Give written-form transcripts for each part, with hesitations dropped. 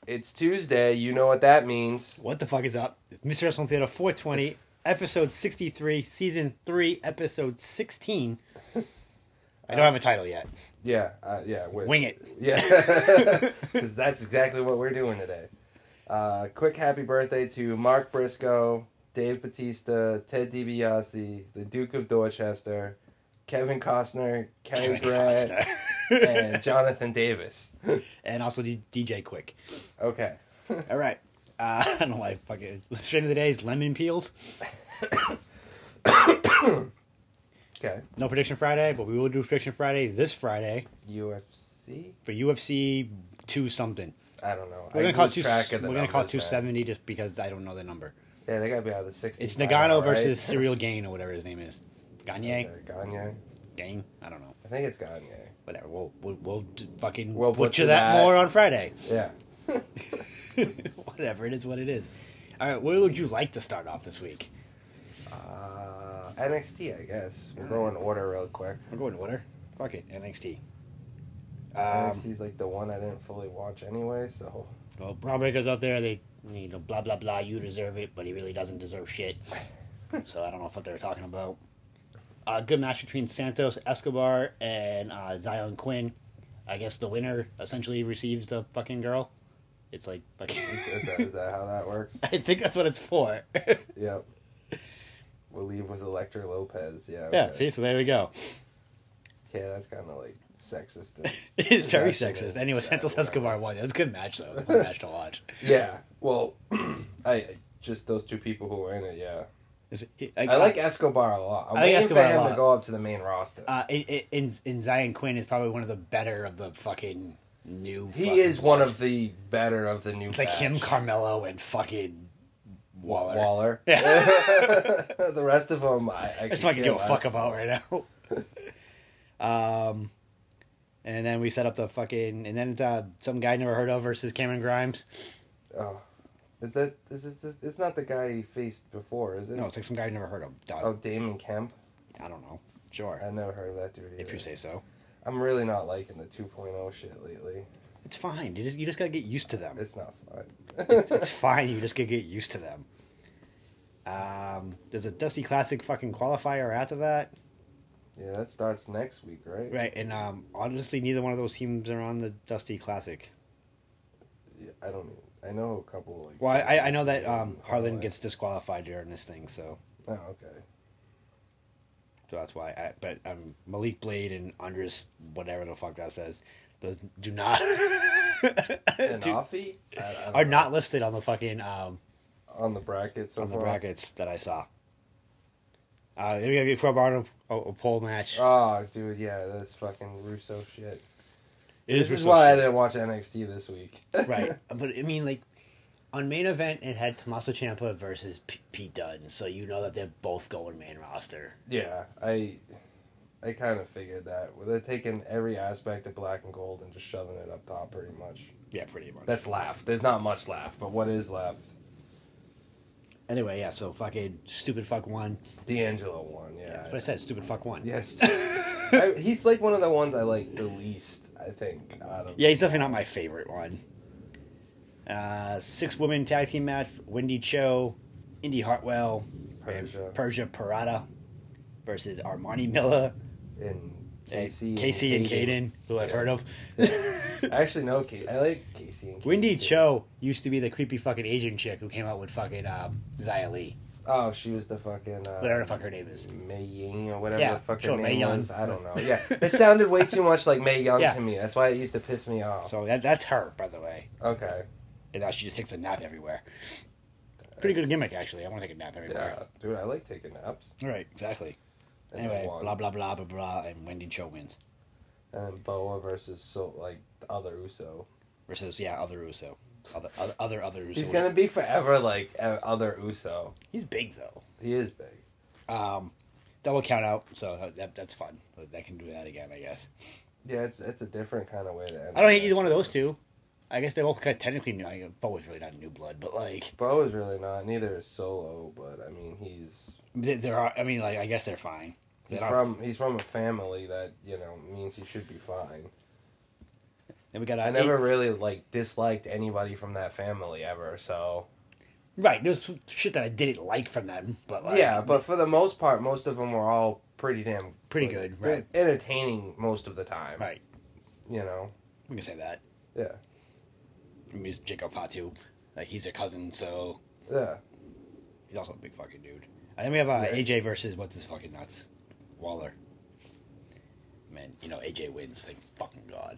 It's Tuesday. You know what that means. What the fuck is up? Mr. Wrestling Theater 420, episode 63, season 3, episode 16. I don't have a title yet. Yeah. Wing it. Yeah. Because that's exactly what we're doing today. Quick happy birthday to Mark Briscoe, Dave Bautista, Ted DiBiase, the Duke of Dorchester, Kevin Costner, Cary Grant, and Jonathan Davis. And also DJ Quick. Okay. All right. I don't know why fucking... The strain of the day is lemon peels. Okay. No Prediction Friday, but we will do Prediction Friday this Friday. UFC? For UFC 2 something. I don't know. We're going to call it 270 270 just because I don't know the number. Yeah, they got to be out of the 60s. It's Nagano versus Cyril Gain or whatever his name is. Gagne? Gagne? Gain? I don't know. I think it's Gagne. Whatever. We'll fucking We'll butcher that more on Friday. Yeah. Whatever. It is what it is. All right. Where would you like to start off this week? NXT, I guess. We'll go in order real quick. We're going order. Fuck it. NXT. NXT's like the one I didn't fully watch anyway, so... Well, Braun Breaker's out there. They, blah, blah, blah. You deserve it, but he really doesn't deserve shit. So I don't know what they're talking about. Good match between Santos Escobar and Zion Quinn. I guess the winner essentially receives the fucking girl. It's like fucking... Is that how that works? I think that's what it's for. Yep. We'll leave with Elektra Lopez. Yeah. Yeah, Okay. see? So there we go. Yeah, that's kind of like sexist. It's very sexist. Anyway, Santos Escobar won. It was a good match, though. It was a fun match to watch. Yeah. Well, I just those two people who were in it, yeah. I like Escobar a lot. I'm I like waiting Escobar for a him lot. to go up to the main roster. In Zion Quinn is probably one of the better of the fucking new... He is one of the better of the new It's like batch. him, Carmelo, and fucking Waller. Yeah. The rest of them, I That's what I can give a fuck about right now. And then we set up the fucking... And then it's some guy I never heard of versus Cameron Grimes. Oh. It's not the guy he faced before, is it? No, it's like some guy I never heard of. Oh, Damon Kemp? I don't know. Sure. I never heard of that dude either. If you say so. I'm really not liking the 2.0 shit lately. It's fine. You just gotta get used to them. It's not fun. It's fine. You just gotta get used to them. There's a Dusty Classic fucking qualifier after that. Yeah, that starts next week, right? Right, and honestly, neither one of those teams are on the Dusty Classic. Yeah, I know a couple. Like, Well, I know that Harlan gets disqualified during this thing, so Oh, okay. that's why. But Malik Blade and Andres, whatever the fuck that says, do not Anafi? are not listed on the fucking on the brackets. on the brackets that I saw. We have a crowbar a pole match. Oh, dude, yeah, that's fucking Russo shit. This is why I didn't watch NXT this week. Right, but I mean, like, on main event, it had Tommaso Ciampa versus Pete Dunne, so you know that they're both going main roster. Yeah, I kind of figured that. They're taking every aspect of Black and Gold and just shoving it up top, pretty much. Yeah, pretty much. That's left. There's not much left, but what is left? Anyway, yeah, so fucking stupid fuck one. D'Angelo won, yeah. That's what I said, stupid fuck one. Yes. He's like one of the ones I like the least, I think, out of... Yeah, he's definitely not my favorite one. 6-woman tag team match, Wendy Cho, Indy Hartwell, Persia Parada versus Armani Miller, And Casey and and Caden, who I've heard of. I actually know Casey. I like Casey and Caden. Wendy Cho used to be the creepy fucking Asian chick who came out with fucking Xia Li. Oh, she was the fucking... Whatever the fuck her name is. Mei Ying or whatever Yeah, the fuck sure, her Mae name Young. was. I don't know. Yeah, it sounded way too much like Mae Young Yeah. to me. That's why it used to piss me off. So that's her, by the way. Okay. And now she just takes a nap everywhere. Pretty good gimmick, actually. I want to take a nap everywhere. Yeah, dude, I like taking naps. All right, exactly. And Anyway, I won. blah, blah, blah, blah, blah, and Wendy Cho wins. And Boa versus the other Uso. Versus, yeah, other Uso. Other Uso. He's gonna be forever like other Uso. He's big, though. He is big. Double count out, so that's fun. They can do that again, I guess. Yeah, it's a different kind of way to end. I don't hate either one of those two. I guess they're both kind of technically new. I mean, Boa's really not new blood, but like... Bo is really not. Neither is Solo, but I mean, he's... There are... I mean, like, I guess they're fine. He's from a family that, means he should be fine. Then we got I never really like disliked anybody from that family ever. So right. There's shit that I didn't like from them, but like, yeah, but for the most part, most of them were all pretty good, right? Entertaining most of the time, right. You know, We can say that. yeah, I mean, he's Jacob Fatu, like he's a cousin, so yeah. he's also a big fucking dude. And then we have AJ versus what's this fucking nuts, Waller. Man, you know AJ wins. Thank fucking god.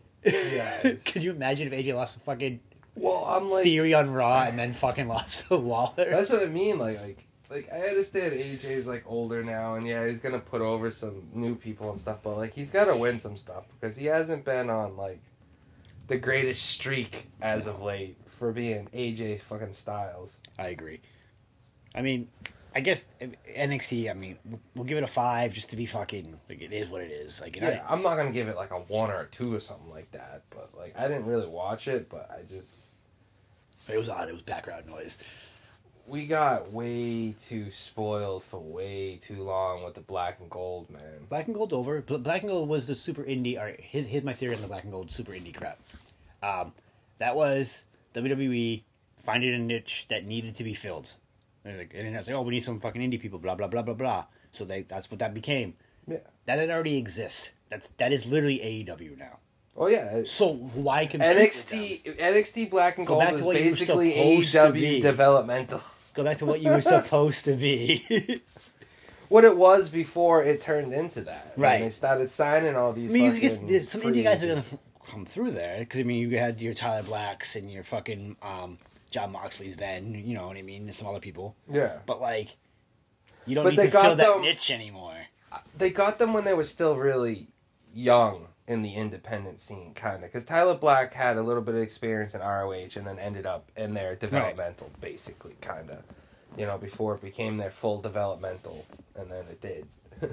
Yeah. Could you imagine if AJ lost the fucking Well, I'm like Theory on Raw and then fucking lost to Waller? That's what I mean. Like I understand AJ's like older now, and yeah, he's gonna put over some new people and stuff. But like, he's got to win some stuff because he hasn't been on like the greatest streak as of late for being AJ fucking Styles. I agree. I mean, I guess NXT. I mean, we'll give it a 5 just to be fucking like it is what it is. Like, Yeah, I'm not gonna give it like a 1 or a 2 or something like that. But like, I didn't really watch it, but I just it was odd. It was background noise. we got way too spoiled for way too long with the black and gold, man. Black and Gold's over. Black and Gold was the super indie. All right, here's my theory on the Black and Gold super indie crap. That was WWE finding a niche that needed to be filled. And it's like, oh, we need some fucking indie people, blah blah blah blah blah. So that's what that became. Yeah. That didn't already exist. That is literally AEW now. Oh yeah. So why compete NXT Black and Gold is basically AEW developmental. Go back to what you were supposed to be. What it was before it turned into that. Right. And they started signing all these. I mean, fucking you guess some indie guys are agents. gonna come through there because I mean, you had your Tyler Blacks and your fucking John Moxley's. Then you know what I mean. There's some other people. Yeah. But like, you don't But need they to fill got that them- niche anymore. They got them when they were still really young in the independent scene, kind of. Because Tyler Black had a little bit of experience in ROH and then ended up in their developmental, basically, kind of. You know, before it became their full developmental, and then it did.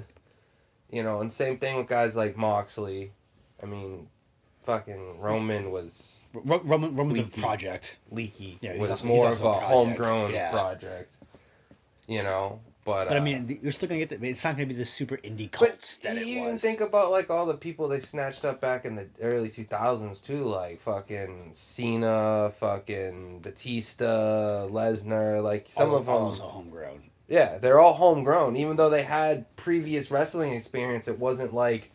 You know, and same thing with guys like Moxley. I mean, fucking Roman was Roman's a Leaky. project. leaky. Yeah, was he's more of also a a project. homegrown Yeah. project. You know, but I mean, you're still gonna get it's not gonna be the super indie cult but that it you even was. think about like all the people they snatched up back in the early 2000s too, like fucking Cena, fucking Batista, Lesnar, like some of them. also homegrown. Yeah, they're all homegrown. Even though they had previous wrestling experience, it wasn't like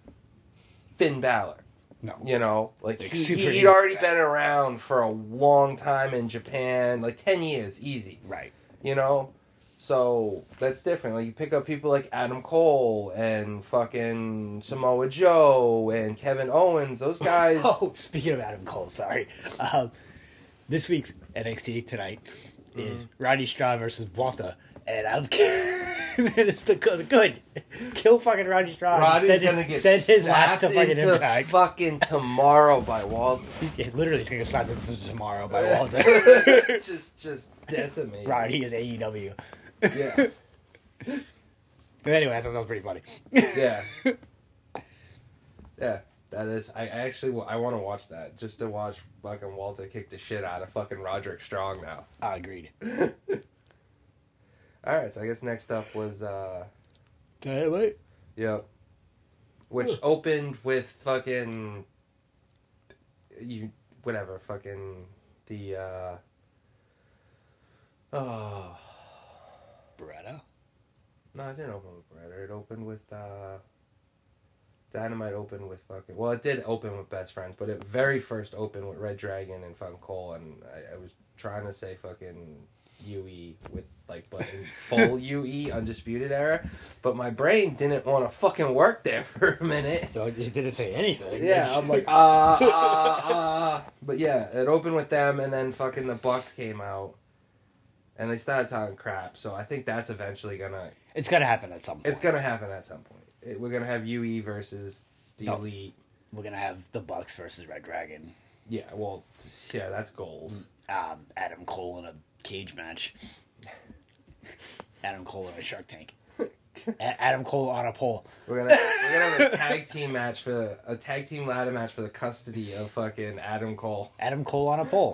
Finn Balor. No, You know, like super he'd indie. already been around for a long time in Japan, like 10 years, easy. right. You know? So that's different. Like you pick up people like Adam Cole and fucking Samoa Joe and Kevin Owens. Those guys. Oh, speaking of Adam Cole, sorry. This week's NXT tonight is Roddy Strong versus Walter, and I'm it's the good. Kill fucking Roddy Strong. Roddy's send gonna get send his ass slapped to fucking into Impact. fucking tomorrow by Walter. Literally, he's gonna get slapped into tomorrow by Walter. just decimate. Roddy is AEW. Yeah. But anyway, I thought that was pretty funny. Yeah. Yeah. That is. I actually. I want to watch that just to watch fucking Walter kick the shit out of fucking Roderick Strong now. Agreed. All right. So I guess next up was. Wait. Yep. Which opened with fucking. Whatever. Fucking the. Oh. Beretta? No, it didn't open with Beretta. It opened with, Dynamite opened with fucking... Well, it did open with Best Friends, but it very first opened with Red Dragon and fucking Cole, and I was trying to say fucking UE with, like, but in full UE, Undisputed Era, but my brain didn't want to fucking work there for a minute. So it didn't say anything. Yeah, I'm like, But yeah, it opened with them, and then fucking the Bucks came out. And they started talking crap, so I think that's eventually gonna... It's gonna happen at some point. It's gonna happen at some point. We're gonna have UE versus the No. Elite. We're gonna have the Bucks versus Red Dragon. Yeah, well, yeah, that's gold. Adam Cole in a cage match. Adam Cole in a Shark Tank. Adam Cole on a pole. We're gonna have a tag team match a tag team ladder match for the custody of fucking Adam Cole. Adam Cole on a pole.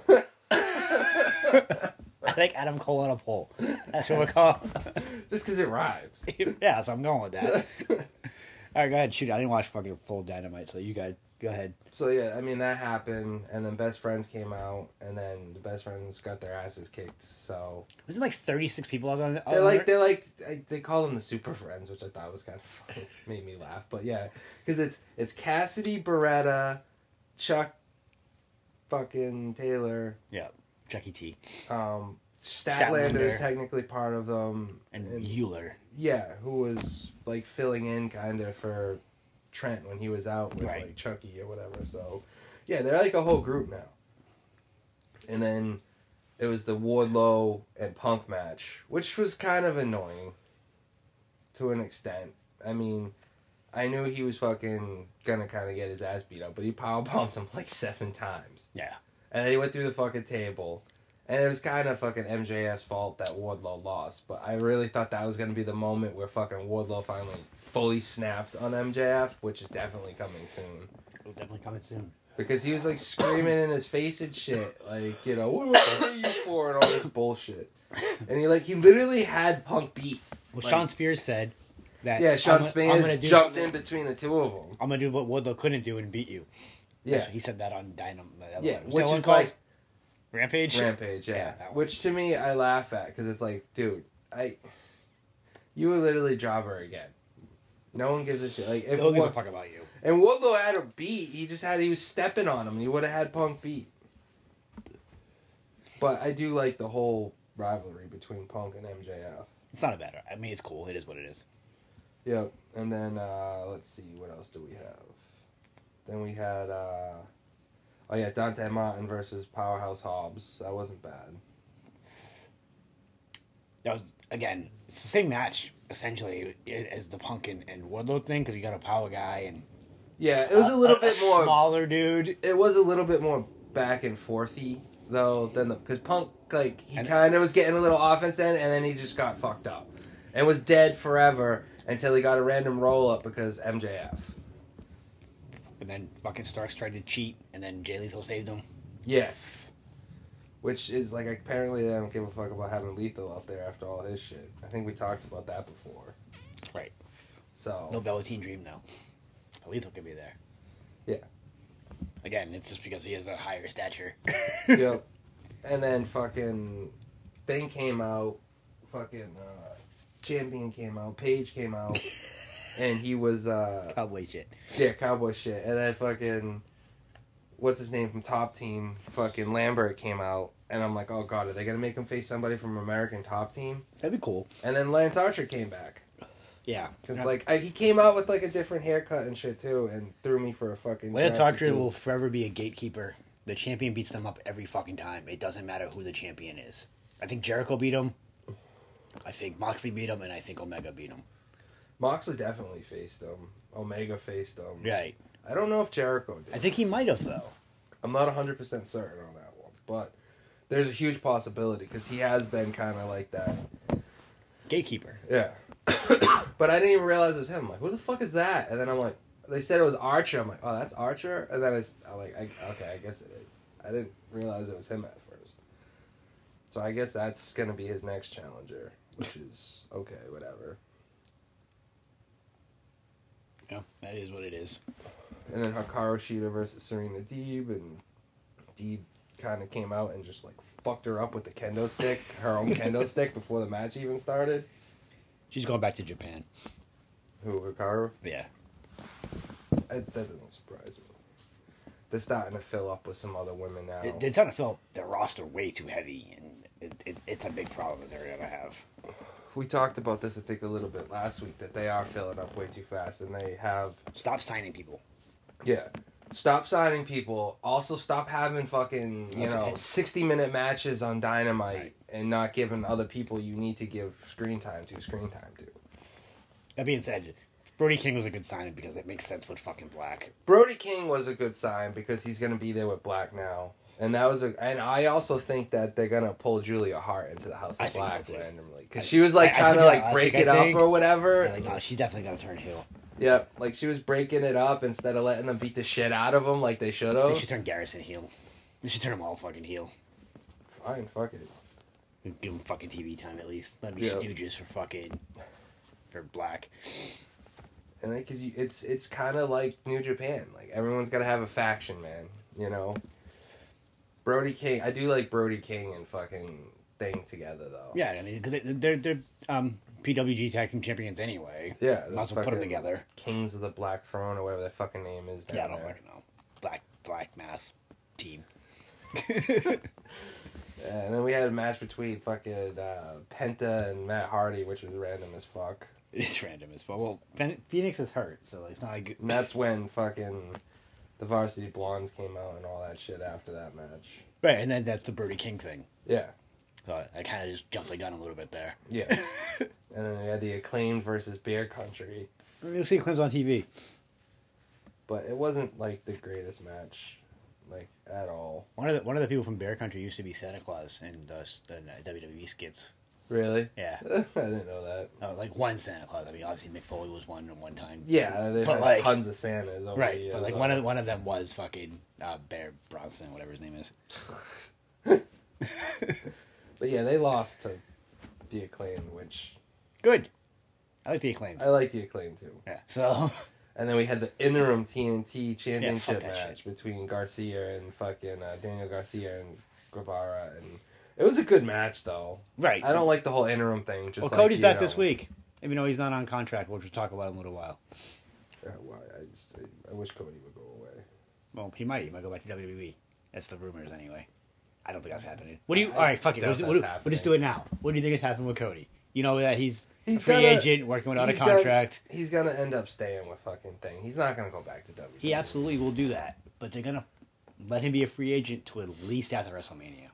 I think Adam Cole on a pole. That's what we're calling. Just because it rhymes. Yeah, so I'm going with that. All right, go ahead, shoot. I didn't watch fucking full Dynamite, so you guys. Go ahead. So yeah, I mean that happened, and then Best Friends came out, and then the Best Friends got their asses kicked. So Was it like 36 people on the? they call them the Super Friends, which I thought was kind of funny, made me laugh. But yeah, because it's Cassidy, Beretta, Chuck, fucking Taylor, Yeah, Chucky T. Statlander's technically part of them, and Euler. Yeah, who was like filling in kind of for Trent when he was out with Right. like Chucky or whatever. So yeah, they're like a whole group now. And then it was the Wardlow and Punk match, which was kind of annoying to an extent. I mean, I knew he was fucking gonna kind of get his ass beat up, but he powerbombed him like 7 times. Yeah. And then he went through the fucking table. And it was kind of fucking MJF's fault that Wardlow lost. But I really thought that was going to be the moment where fucking Wardlow finally fully snapped on MJF, which is definitely coming soon. It was definitely coming soon. Because he was like screaming in his face and shit. Like, you know, what do I pay you for? And all this bullshit. And he literally had Punk beat. Well, Like, Sean Spears said that. yeah, Sean I'm Spears gonna do jumped something- in between the two of them. I'm going to do what Wardlow couldn't do and beat you. Yeah. He said that on Dynamite. Yeah, Was which that one is called? like... Rampage? Rampage, yeah. that one. Which to me, I laugh at because it's like, dude, you would literally jobber again. No one gives a shit. Like if No one gives a fuck about you. and Wardlow had a beat, he was stepping on him, and he would have had Punk beat. But I do like the whole rivalry between Punk and MJF. It's not a bad. I mean, it's cool. It is what it is. Yep. And then let's see, what else do we have? Then we had Dante Martin versus Powerhouse Hobbs. That wasn't bad. That was, again, it's the same match, essentially, as the Punk and Wardlow thing, because you got a power guy and... Yeah, it was a little bit more... smaller dude. It was a little bit more back and forthy, though, than because Punk, like, he kind of was getting a little offense in, and then he just got fucked up. And was dead forever until he got a random roll-up because MJF. And then fucking Starks tried to cheat, and then Jay Lethal saved him. Yes. Which is, like, apparently they don't give a fuck about having Lethal out there after all his shit. I think we talked about that before. Right. So. No Velveteen Dream, though. Lethal could be there. Yeah. Again, it's just because he has a higher stature. Yep. And then fucking thing came out. Fucking Champion came out. Paige came out. And he was... Cowboy shit. Yeah, cowboy shit. And then fucking... What's his name from Top Team? Fucking Lambert came out. And I'm like, oh god, are they going to make him face somebody from American Top Team? That'd be cool. And then Lance Archer came back. Yeah. Because, he came out with, like, a different haircut and shit, too. And threw me for a fucking... Lance Jurassic Archer move. will forever be a gatekeeper. The champion beats them up every fucking time. It doesn't matter who the champion is. I think Jericho beat him. I think Moxley beat him. And I think Omega beat him. Moxley definitely faced him. Omega faced him. Right. I don't know if Jericho did. I think he might have, though. I'm not 100% certain on that one. But there's a huge possibility because he has been kind of like that. Gatekeeper. Yeah. But I didn't even realize it was him. I'm like, who the fuck is that? And then I'm like, they said it was Archer. I'm like, oh, that's Archer? And then okay, I guess it is. I didn't realize it was him at first. So I guess that's going to be his next challenger, which is okay, whatever. Yeah, that is what it is. And then Hikaru Shida versus Serena Deeb, and Deeb kind of came out and just like fucked her up with the kendo stick, her own kendo stick before the match even started. She's going back to Japan. Who, Hikaru? Yeah. That doesn't surprise me. They're starting to fill up with some other women now. They're trying to fill up their roster way too heavy, and it's a big problem that they're going to have. We talked about this, I think, a little bit last week, that they are filling up way too fast, and they have... Stop signing people. Yeah. Stop signing people. Also, stop having fucking, 60-minute matches on Dynamite, Right. and not giving other people you need to give screen time to. That being said, Brody King was a good signing because it makes sense with fucking Black. Brody King was a good sign because he's going to be there with Black now. And and I also think that they're going to pull Julia Hart into the House I of think Black so, too. randomly. Because she was like I trying to told you like that last break week, it I up think. or whatever. Yeah, like, no, she's definitely going to turn heel. Yep, like she was breaking it up instead of letting them beat the shit out of him like they should have. They should turn Garrison heel. They should turn them all fucking heel. Fine, fuck it. Give them fucking TV time at least. Let me Yeah. stooges for Black. And because it's kind of like New Japan. Like everyone's got to have a faction, man. You know. Brody King, I do like Brody King and fucking Thing together though. Yeah, I mean, because they're PWG Tag Team Champions anyway. Yeah, might as well put them together. Kings of the Black Throne or whatever their fucking name is. Yeah, I don't fucking know. Black Mass team. Yeah, and then we had a match between fucking Penta and Matt Hardy, which was random as fuck. It's random as fuck. Well, Phoenix is hurt, so it's not like. And that's when fucking the Varsity Blondes came out and all that shit after that match. Right, and then that's the Brody King thing. Yeah. So I kind of just jumped the gun a little bit there. Yeah. And then we had the Acclaimed versus Bear Country. You'll see Acclaim's on TV. But it wasn't like the greatest match, like at all. One of the people from Bear Country used to be Santa Claus in the WWE skits. Really? Yeah. I didn't know that. Like one Santa Claus. I mean, obviously Mick Foley was one at one time. Yeah, they've had like, tons of Santas over right, the years. but like one of them was fucking Bear Bronson, whatever his name is. But yeah, they lost to the Acclaimed, which Good. I like the Acclaimed. I like the Acclaimed too. Yeah. So. And then we had the interim TNT championship that match shit. between Garcia and fucking Daniel Garcia and Guevara, and it was a good match though. Right. I don't like the whole interim thing. Just well, like, Cody's back this week, even though he's not on contract, which we'll talk about in a little while. Well, I wish Cody would go away. Well, he might go back to WWE. That's the rumors anyway. I don't think that's happening. All right, fuck it. We'll just do it now. What do you think is happening with Cody? You know that he's a free agent working without a contract. He's gonna end up staying with fucking Thing. He's not gonna go back to WWE. He absolutely will do that, but they're gonna let him be a free agent to at least after WrestleMania.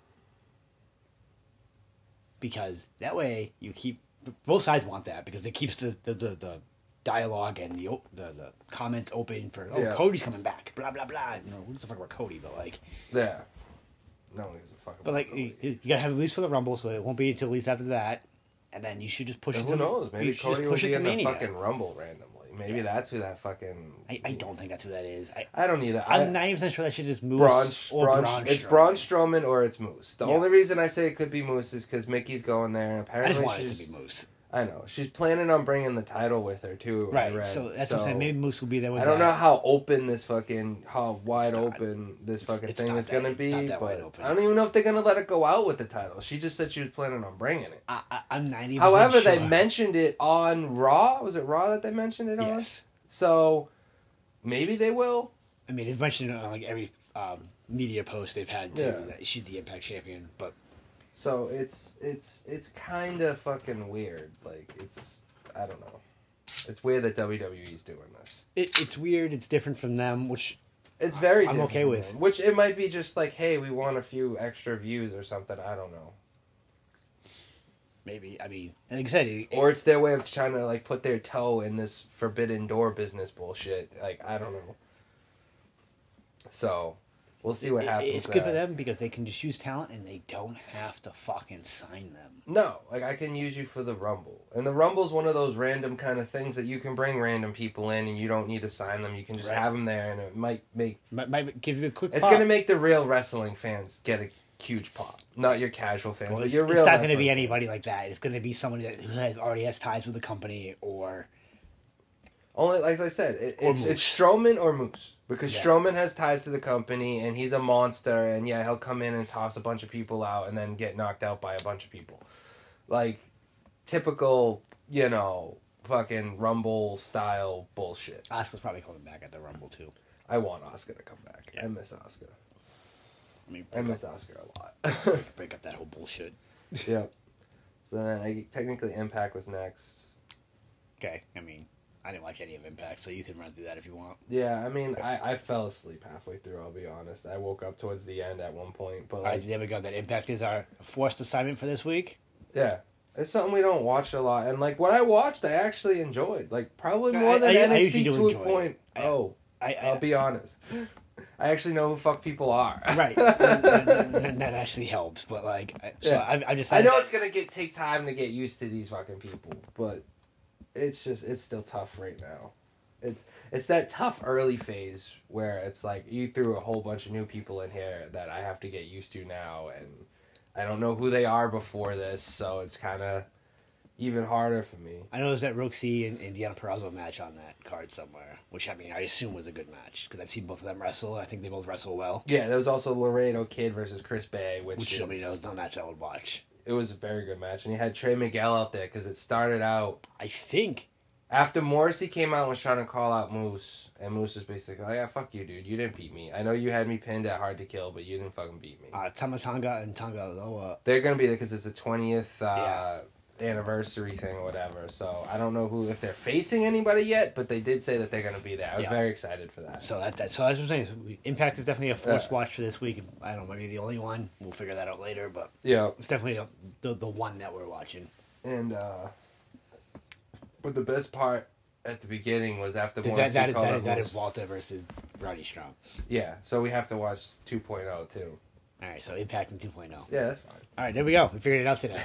Because that way you keep both sides want that because it keeps the dialogue and the comments open for Cody's coming back, blah blah blah. You know, who gives a fuck about Cody? But like, yeah, no one gives a fuck. But like, you gotta have at least for the Rumble, so it won't be until at least after that. And then you should just push it to... Who knows? Maybe Cody will be in the Mania. fucking Rumble randomly. Maybe that's who that fucking... I don't think that's who that is. I don't either. I'm 90% sure that shit is Moose Braun It's Braun Strowman or it's Moose. The only reason I say it could be Moose is because Mickey's going there, and apparently I just want it to be Moose. I know. She's planning on bringing the title with her, too. Right, so that's what I'm saying. Maybe Moose will be there with I don't know how open this fucking... How wide open this fucking thing is going to be, but I don't even know if they're going to let it go out with the title. She just said she was planning on bringing it. I'm 90% However, sure. they mentioned it on Raw. Was it Raw that they mentioned it on? Yes. So, maybe they will. I mean, they've mentioned it on like every media post they've had, too, that she's the Impact Champion, but... So, it's kind of fucking weird. Like, I don't know. It's weird that WWE's doing this. It's weird. It's different from them, which it's very. I'm okay with. Them. Which it might be just like, hey, we want a few extra views or something. I don't know. Maybe. I mean, like I said, or it's their way of trying to like put their toe in this forbidden door business bullshit. Like I don't know. So. We'll see what happens. It's good for them because they can just use talent and they don't have to fucking sign them. No, like I can use you for the Rumble. And the Rumble's one of those random kind of things that you can bring random people in and you don't need to sign them. You can just have them there and it might give you a quick It's pop. going to make the real wrestling fans get a huge pop. Not your casual fans, but your real It's not going to be fans. Anybody like that. It's going to be somebody that already has ties with the company or... Only, like I said, it's Strowman or Moose. Because Strowman has ties to the company, and he's a monster, and he'll come in and toss a bunch of people out and then get knocked out by a bunch of people. Like, typical, fucking Rumble-style bullshit. Asuka's probably coming back at the Rumble, too. I want Asuka to come back. Yeah. I miss Asuka. I miss Asuka a lot. break up that whole bullshit. Yep. So then, technically, Impact was next. Okay, I mean... I didn't watch any of Impact, so you can run through that if you want. Yeah, I mean, I fell asleep halfway through, I'll be honest. I woke up towards the end at one point. But Alright, there we go. That Impact is our forced assignment for this week. Yeah. It's something we don't watch a lot. And, like, what I watched, I actually enjoyed. Like, probably more than NXT to a point. I'll be honest. I actually know who fuck people are. Right. that actually helps, but, like... So I just... I know it's going to take time to get used to these fucking people, but... It's still tough right now. It's that tough early phase where it's like you threw a whole bunch of new people in here that I have to get used to now, and I don't know who they are before this, so it's kind of even harder for me. I know there's that Roxy and Deanna Purrazzo match on that card somewhere, which I mean I assume was a good match because I've seen both of them wrestle. I think they both wrestle well. Yeah, there was also Laredo Kid versus Chris Bay, which nobody knows, no match I would watch. It was a very good match, and you had Trey Miguel out there because it started out. I think after Morrissey came out and was trying to call out Moose, and Moose was basically like, "Yeah, fuck you, dude. You didn't beat me. I know you had me pinned at Hard to Kill, but you didn't fucking beat me." Tamatanga and Tonga Loa. They're gonna be there because it's the 20th anniversary thing or whatever. So I don't know if they're facing anybody yet, but they did say that they're gonna be there. I was very excited for that. So so as I'm saying, Impact is definitely a forced watch for this week. I don't know, maybe the only one. We'll figure that out later, but it's definitely the one that we're watching. And but the best part at the beginning was after that is Walter versus Roddy Strong. Yeah, so we have to watch 2.0 too. All right, so Impact and 2.0. Yeah, that's fine. All right, there we go. We figured it out today.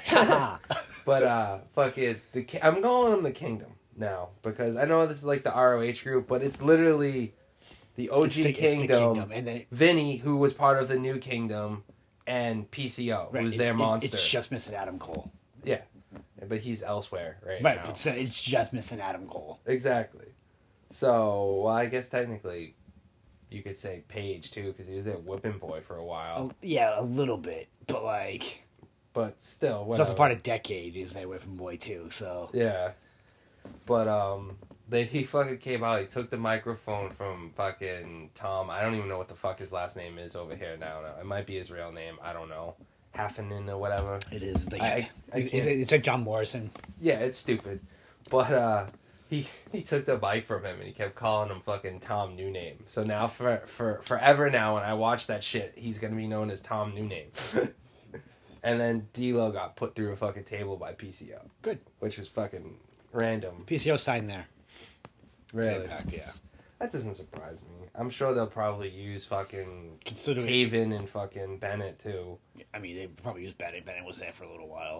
But fuck it, I'm calling them the Kingdom now because I know this is like the ROH group, but it's literally the OG Kingdom. And then Vinny, who was part of the New Kingdom, and PCO, who's their monster. It's just missing Adam Cole. Yeah, but he's elsewhere now. Right, it's just missing Adam Cole. Exactly. So, well, I guess technically you could say Paige, too, because he was their whipping boy for a while. Oh, yeah, a little bit, but like... But still, whatever. It's also part of Decade, is their whipping boy, too, so... Yeah. But, he fucking came out, he took the microphone from fucking Tom. I don't even know what the fuck his last name is over here now. It might be his real name, I don't know. Haffenen or whatever. It is. It's like John Morrison. Yeah, it's stupid. But he took the mic from him and he kept calling him fucking Tom New Name. So now for forever now when I watch that shit, he's gonna be known as Tom New Name. And then D'Lo got put through a fucking table by PCO. Good. Which was fucking random. PCO signed there. Really? Impact, yeah. That doesn't surprise me. I'm sure they'll probably use fucking Taven and fucking Bennett too. I mean, they probably use Bennett. Bennett was there for a little while.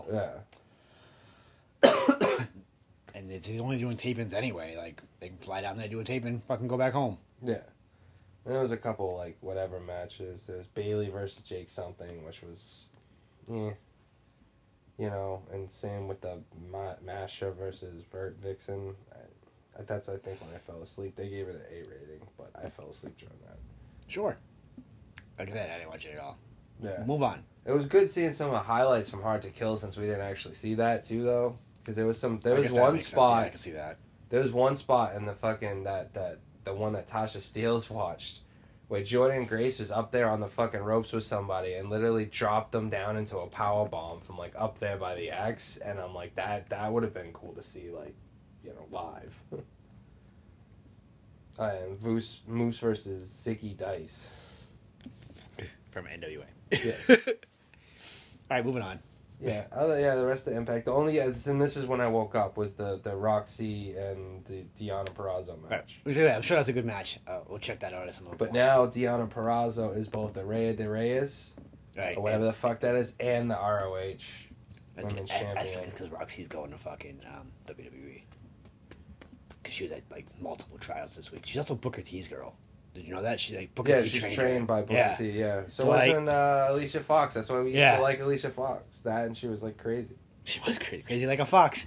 Yeah. And if they're only doing tapings anyway, like, they can fly down there, do a taping, fucking go back home. Yeah. And there was a couple, like, whatever matches. There was Bailey versus Jake something, which was, you know, and same with the Masha versus Vert Vixen. That's, I think, when I fell asleep. They gave it an A rating, but I fell asleep during that. Sure. Like I said, I didn't watch it at all. Yeah. Move on. It was good seeing some of the highlights from Hard to Kill since we didn't actually see that, too, though. Because there was one spot. Yeah, I can see that. There was one spot in the fucking, the one that Tasha Steelz watched, where Jordan Grace was up there on the fucking ropes with somebody and literally dropped them down into a power bomb from, like, up there by the X. And I'm like, that would have been cool to see, like, you know, live. And Moose versus Zicky Dice. From NWA. Yes. Alright, moving on. Yeah, the rest of Impact. The only, and this is when I woke up, was the Roxy and the Deanna Purrazzo match. Right. I'm sure that's a good match. We'll check that out at some point. But now Deanna Purrazzo is both the Rhea de Reyes, or whatever the fuck that is, and the ROH Women's Champion. That's because Roxy's going to fucking WWE. Because she was at, like, multiple tryouts this week. She's also Booker T's girl. Did you know that? She's like Booker T she's trained by Booker T, yeah. So like, wasn't Alicia Fox. That's why we used to like Alicia Fox. That, and she was, like, crazy. She was crazy like a fox.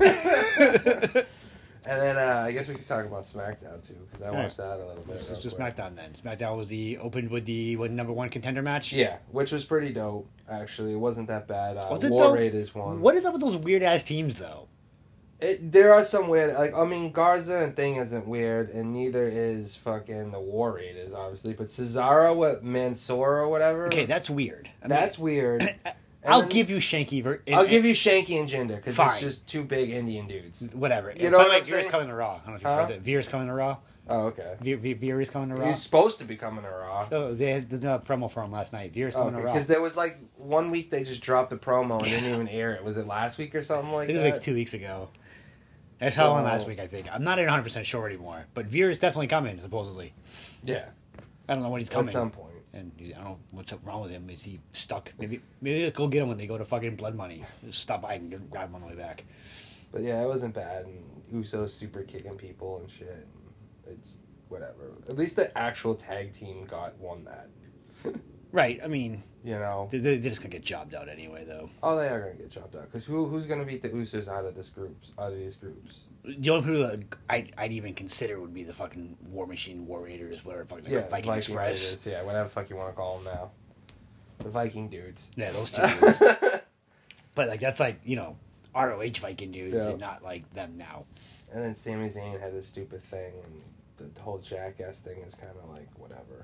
And then I guess we could talk about SmackDown, too, because I watched that a little bit. Let's do SmackDown, then. SmackDown opened with the number one contender match? Yeah, which was pretty dope, actually. It wasn't that bad. Was it War dope? Raiders won. What is up with those weird-ass teams, though? There are some weird, like, I mean, Garza and Thing isn't weird, and neither is fucking the War Raiders, obviously, but Cesaro with Mansoor or whatever. Okay, that's weird. That's weird. I'll give you Shanky. I'll give you Shanky and Jinder, because it's just two big Indian dudes. Whatever. You know what I'm Veer's saying? coming to Raw. I don't know if you've heard that. Veer's coming to Raw. Oh, okay. Veer is coming to Raw. He's supposed to be coming to Raw. Oh, they had the promo for him last night. Veer's coming to Raw. Because there was, like, 1 week they just dropped the promo and didn't even air it. Was it last week or something like that? It was like 2 weeks ago. That's how long last week, I think. I'm not 100% sure anymore. But Veer is definitely coming, supposedly. Yeah. I don't know when he's coming. At some point. And I don't know what's wrong with him. Is he stuck? Maybe they'll go get him when they go to fucking Blood Money. Just stop by and grab him on the way back. But yeah, it wasn't bad. And Usos super kicking people and shit. And it's whatever. At least the actual tag team won that. Right. I mean, You know. They're just gonna get jobbed out anyway, though. Oh, they are gonna get chopped out. Because who's gonna beat the Usos out of these groups? The only people that I'd even consider would be the fucking War Machine, War Raiders, whatever fucking Viking Express. Raiders, yeah, whatever the fuck you want to call them now. The Viking dudes. Yeah, those two dudes. But like that's like, you know, ROH Viking dudes and not like them now. And then Sami Zayn had this stupid thing, and the whole Jackass thing is kind of like whatever.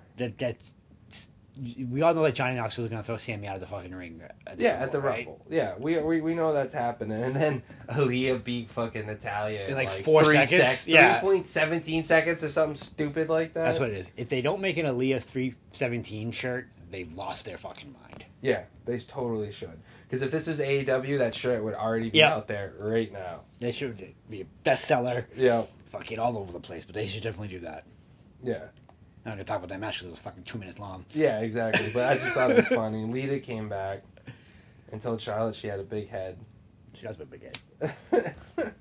We all know that Johnny Knoxville is going to throw Sammy out of the fucking ring. At the Rumble. Yeah, we know that's happening. And then Aaliyah beat fucking Natalia in like 4 seconds. Yeah. 3.17 seconds or something stupid like that. That's what it is. If they don't make an Aaliyah 3:17 shirt, they've lost their fucking mind. Yeah, they totally should. Because if this was AEW, that shirt would already be out there right now. They should be a bestseller. Yeah. Fucking all over the place, but they should definitely do that. Yeah. I'm not going to talk about that match because it was fucking 2 minutes long. Yeah, exactly. But I just thought it was funny. Lita came back and told Charlotte she had a big head. She does have a big head.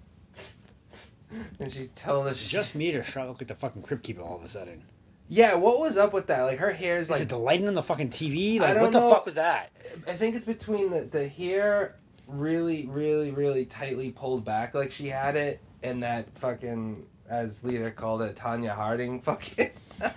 And she told us... Just me or Charlotte looked like the fucking Crypt Keeper all of a sudden. Yeah, what was up with that? Like, her hair's like... Is it the lighting on the fucking TV? Like, what the fuck was that? I think it's between the hair really, really, really tightly pulled back like she had it, and that fucking, as Lita called it, Tanya Harding fucking...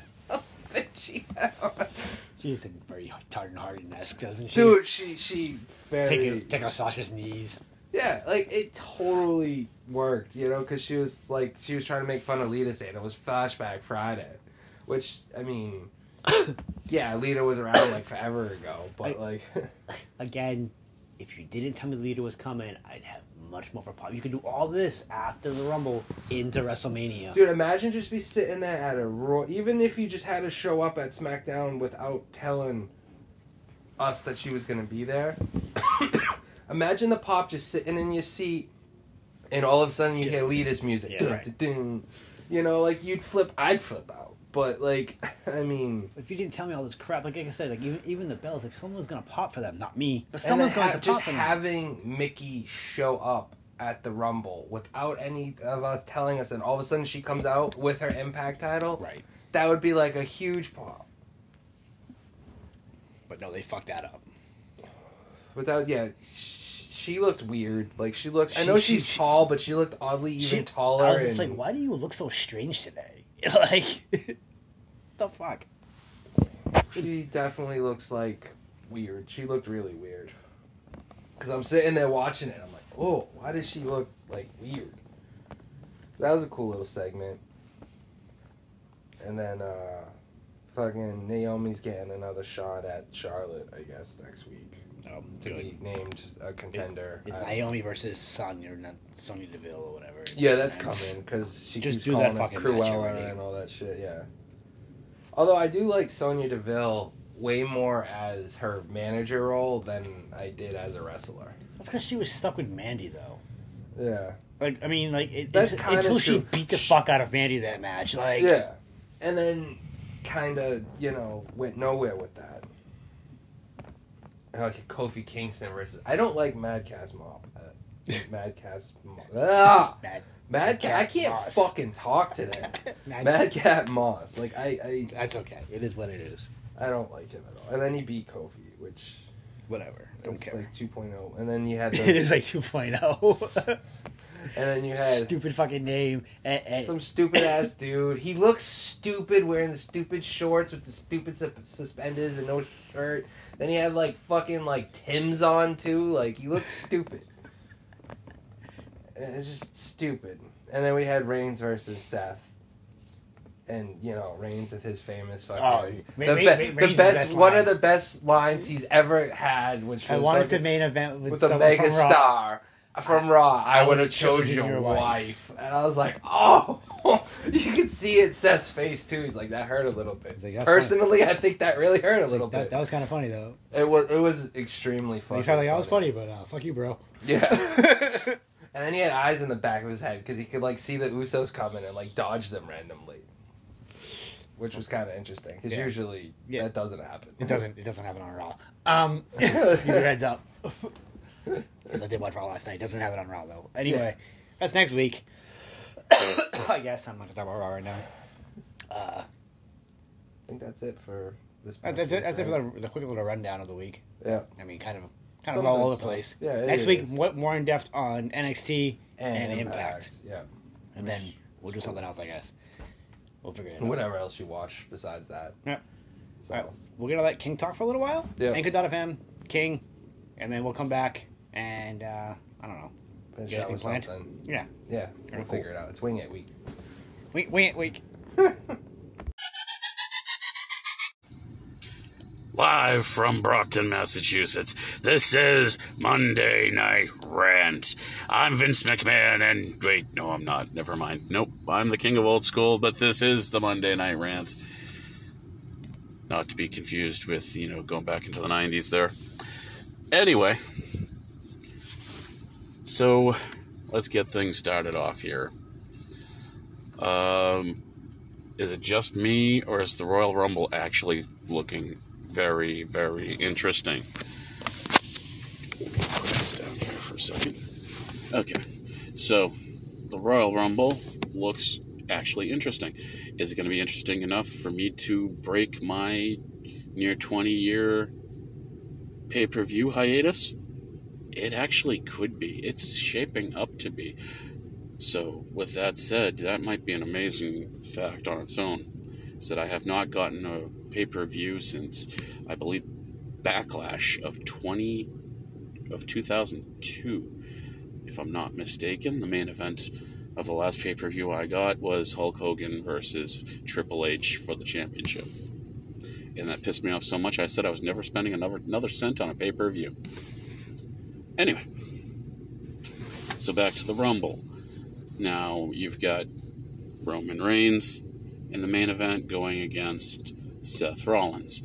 She's very Tartan Harding-esque, doesn't she? Dude, she very... Take off Sasha's knees. Yeah, like, it totally worked, you know, because she was trying to make fun of Lita saying it was Flashback Friday. Which, I mean, yeah, Lita was around, like, forever ago, but, Again, if you didn't tell me Lita was coming, I'd have much more of a problem. You could do all this after the Rumble into WrestleMania. Dude, imagine just be sitting there at a Raw, even if you just had to show up at SmackDown without telling us that she was going to be there. Imagine the pop just sitting in your seat, and all of a sudden you hear Lita's music. Yeah, right. You know, like, I'd flip out. But, like, I mean... If you didn't tell me all this crap, like I said, like even the bells, like someone's going to pop for them. Not me, but someone's going to pop for them. Just having Mickey show up at the Rumble without any of us telling us, and all of a sudden she comes out with her Impact title, right? That would be, like, a huge pop. But no, they fucked that up. Without, she looked weird. Like, she looked... I know she's tall, but she looked oddly even taller. I was just like, why do you look so strange today? Like... the fuck? She definitely looks like weird. She looked really weird. Because I'm sitting there watching it. I'm like, oh, why does she look like weird? That was a cool little segment. And then fucking Naomi's getting another shot at Charlotte, I guess, next week. To be named a contender. It's Naomi versus Sonya, not Sonya Deville or whatever. Yeah, that's coming because she just keeps do calling that fucking it Cruella and all that shit. Yeah. Although I do like Sonya Deville way more as her manager role than I did as a wrestler. That's because she was stuck with Mandy, though. Yeah. Like, I mean, like until she beat the fuck out of Mandy that match, like. Yeah. And then, kind of, went nowhere with that. Like Kofi Kingston versus... I don't like Madcap Moss. Madcap... I can't Moss. Fucking talk today. Madcap Moss. Like, I... That's okay. It is what it is. I don't like him at all. And then he beat Kofi, which... Whatever. Don't care. Like 2.0. And then you had... It is like 2.0. And then you had... Stupid fucking name. Some stupid-ass dude. He looks stupid wearing the stupid shorts with the stupid suspenders and no shirt. Then he had, like, fucking, like, Tim's on, too. Like, he looked stupid. It's just stupid. And then we had Reigns versus Seth. And, Reigns with his famous fucking... the best one of the best lines he's ever had, which was... I wanted to main event with a mega star from Raw. I would have chosen your wife. And I was like, oh... You could see it Seth's face, too. He's like, that hurt a little bit. Like, personally, funny. I think that really hurt a little bit. That was kind of funny, though. It was extremely funny. He felt like, that was funny, but fuck you, bro. Yeah. And then he had eyes in the back of his head because he could, like, see the Usos coming and, like, dodge them randomly. Which was kind of interesting because usually that doesn't happen. It doesn't happen on Raw. Give your heads up. Because I did watch Raw last night. It doesn't have it on Raw, though. Anyway, that's next week. I guess I'm not going to talk about Raw right now. I think that's it for this past That's week, it right? for the quick little rundown of the week. Yeah. I mean, kind of Some all good over the stuff. place. Yeah, Next it week, is. more in depth on NXT and Impact. Yeah. And then we'll do something else, I guess. We'll figure it out. And whatever else you watch besides that. Yep. So, All right, we're going to let King talk for a little while. Yeah. Anchor.fm, King, and then we'll come back and, I don't know. finish Get out with anything planned? something. Yeah. Yeah, we'll Cool. figure it out. It's Wing It Week. Week. Live from Brockton, Massachusetts, this is Monday Night Rant. I'm Vince McMahon, and wait, no, I'm not. Never mind. Nope, I'm the king of old school, but this is the Monday Night Rant. Not to be confused with, going back into the 90s there. Anyway, so let's get things started off here. Is it just me, or is the Royal Rumble actually looking very, very interesting? Put this down here for a second. Okay, so the Royal Rumble looks actually interesting. Is it going to be interesting enough for me to break my near 20-year pay-per-view hiatus? It actually could be. It's shaping up to be. So, with that said, that might be an amazing fact on its own. Is that I have not gotten a pay-per-view since, I believe, Backlash of 2002. If I'm not mistaken, the main event of the last pay-per-view I got was Hulk Hogan versus Triple H for the championship. And that pissed me off so much, I said I was never spending another cent on a pay-per-view. Anyway, so back to the Rumble. Now, you've got Roman Reigns in the main event going against Seth Rollins.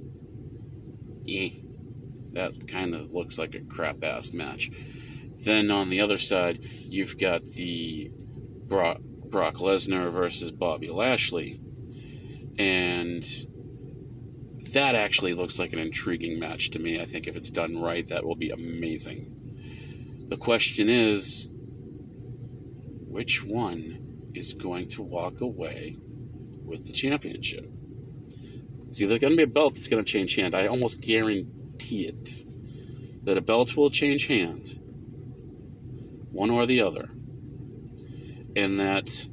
That kind of looks like a crap-ass match. Then on the other side, you've got the Brock Lesnar versus Bobby Lashley. And that actually looks like an intriguing match to me. I think if it's done right, that will be amazing. The question is, which one is going to walk away with the championship? See, there's going to be a belt that's going to change hand. I almost guarantee it. That a belt will change hand. One or the other. And that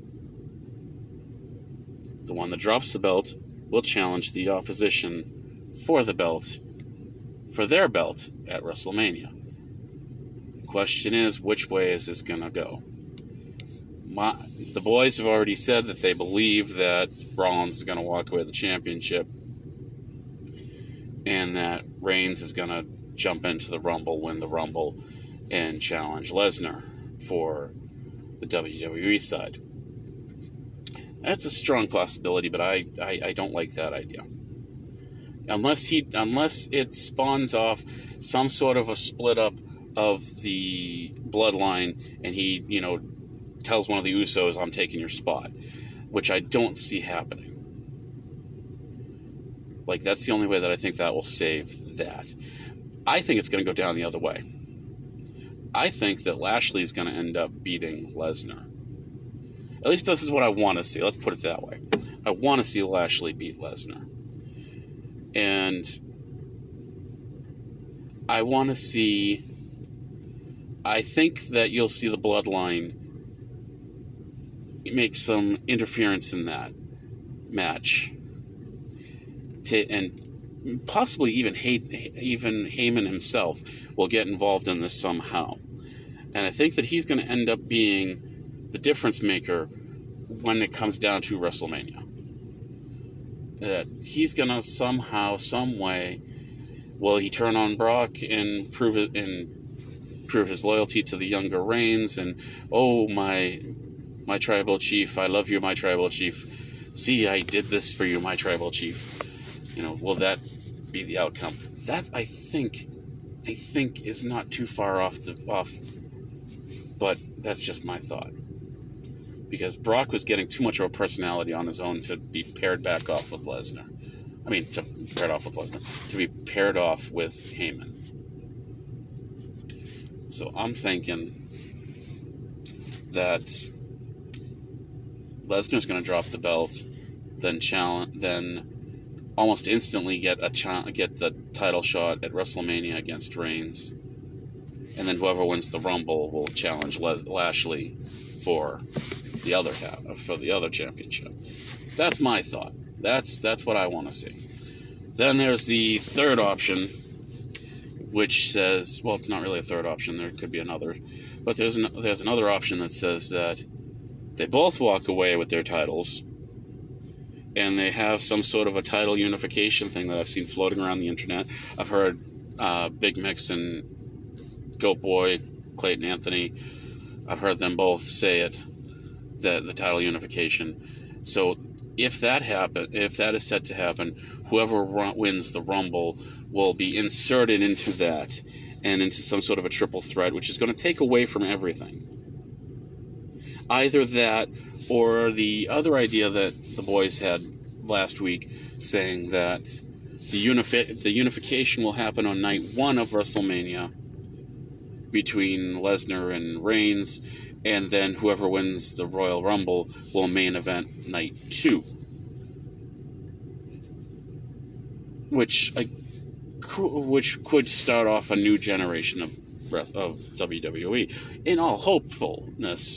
the one that drops the belt will challenge the opposition for the belt, for their belt at WrestleMania. The question is, which way is this going to go? The boys have already said that they believe that Rollins is going to walk away with the championship and that Reigns is going to jump into the Rumble, win the Rumble, and challenge Lesnar for the WWE side. That's a strong possibility, but I don't like that idea. Unless it spawns off some sort of a split up of the bloodline and he, tells one of the Usos, I'm taking your spot, which I don't see happening. Like, that's the only way that I think that will save that. I think it's going to go down the other way. I think that Lashley's going to end up beating Lesnar. At least this is what I want to see. Let's put it that way. I want to see Lashley beat Lesnar. And I want to see... I think that you'll see the bloodline make some interference in that match, and possibly even Heyman himself will get involved in this somehow. And I think that he's going to end up being the difference maker when it comes down to WrestleMania. That he's going to somehow, some way, will he turn on Brock and prove his loyalty to the younger Reigns, and my tribal chief, I love you, my tribal chief. See, I did this for you, my tribal chief. Will that be the outcome? That I think is not too far off, but that's just my thought. Because Brock was getting too much of a personality on his own to be paired back off with Lesnar. To be paired off with Heyman. So I'm thinking that Lesnar's going to drop the belt, then almost instantly get the title shot at WrestleMania against Reigns, and then whoever wins the Rumble will challenge Lashley for the other championship. That's my thought. That's what I want to see. Then there's the third option, which says, well, it's not really a third option. There could be another, but there's another option that says that they both walk away with their titles, and they have some sort of a title unification thing that I've seen floating around the internet. I've heard Big Mix and Goat Boy, Clayton Anthony, I've heard them both say it, the title unification. So if that is set to happen, whoever wins the Rumble will be inserted into that and into some sort of a triple threat, which is going to take away from everything. Either that, or the other idea that the boys had last week, saying that the unification will happen on night 1 of WrestleMania between Lesnar and Reigns, and then whoever wins the Royal Rumble will main event night 2. Which could start off a new generation of WWE. In all hopefulness,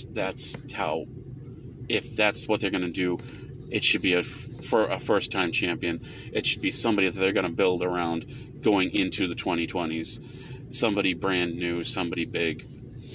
if that's what they're going to do, it should be for a first-time champion. It should be somebody that they're going to build around going into the 2020s. Somebody brand new, somebody big,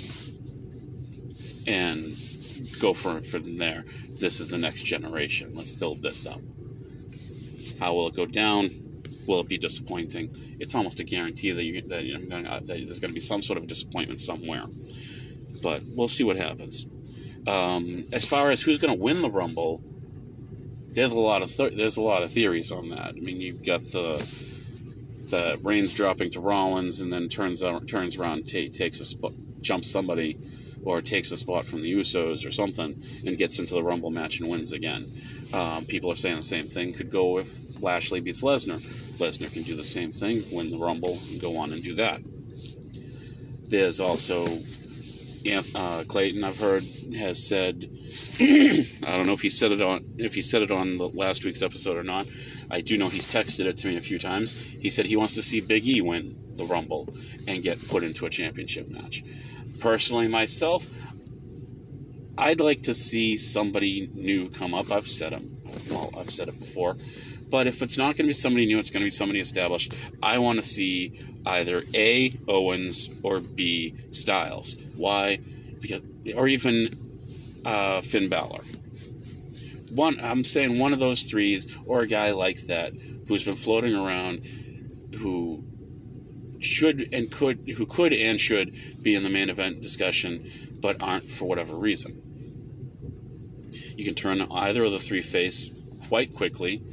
and go from there. This is the next generation. Let's build this up. How will it go down? Will it be disappointing? It's almost a guarantee that there's going to be some sort of disappointment somewhere. But we'll see what happens. As far as who's going to win the Rumble, there's a lot of theories on that. I mean, you've got the Reigns dropping to Rollins, and then turns around, jumps somebody, or takes a spot from the Usos or something, and gets into the Rumble match and wins again. People are saying the same thing could go if Lashley beats Lesnar. Lesnar can do the same thing, win the Rumble, and go on and do that. There's also Clayton, I've heard, has said, I don't know if he said it on the last week's episode or not. I do know he's texted it to me a few times. He said he wants to see Big E win the Rumble and get put into a championship match. Personally, myself, I'd like to see somebody new come up. I've said it before. But if it's not going to be somebody new, it's going to be somebody established. I want to see either A, Owens, or B, Styles. Why? Or even Finn Balor. I'm saying one of those three, or a guy like that who's been floating around, who could and should be in the main event discussion, but aren't for whatever reason. You can turn either of the three face quite quickly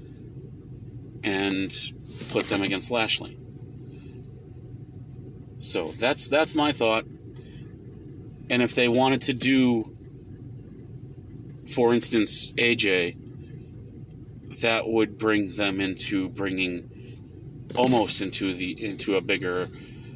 and put them against Lashley. So that's my thought. And if they wanted to do, for instance, AJ, that would bring them into almost into a bigger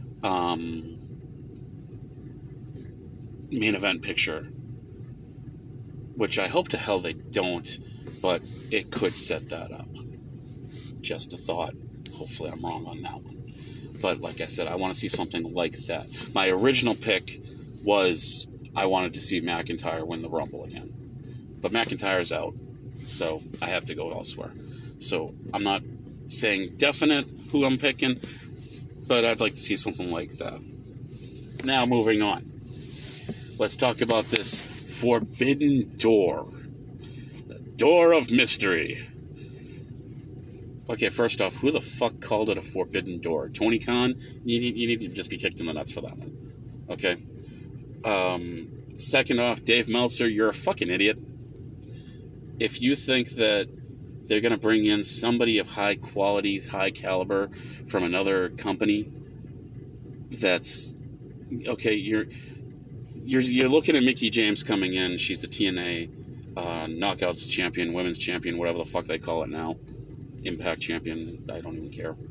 main event picture, which I hope to hell they don't, but it could set that up. Just a thought. Hopefully I'm wrong on that one. But like I said, I want to see something like that. My original pick was I wanted to see McIntyre win the Rumble again. But McIntyre's out, so I have to go elsewhere. So I'm not saying definite who I'm picking, but I'd like to see something like that. Now, moving on. Let's talk about this Forbidden Door. The Door of Mystery. Okay, first off, who the fuck called it a Forbidden Door? Tony Khan? You need to just be kicked in the nuts for that one. Okay? Second off, Dave Meltzer, you're a fucking idiot. If you think that they're going to bring in somebody of high quality, high caliber from another company, that's... Okay, you're looking at Mickie James coming in. She's the TNA Knockouts champion, women's champion, whatever the fuck they call it now. Impact champion, I don't even care.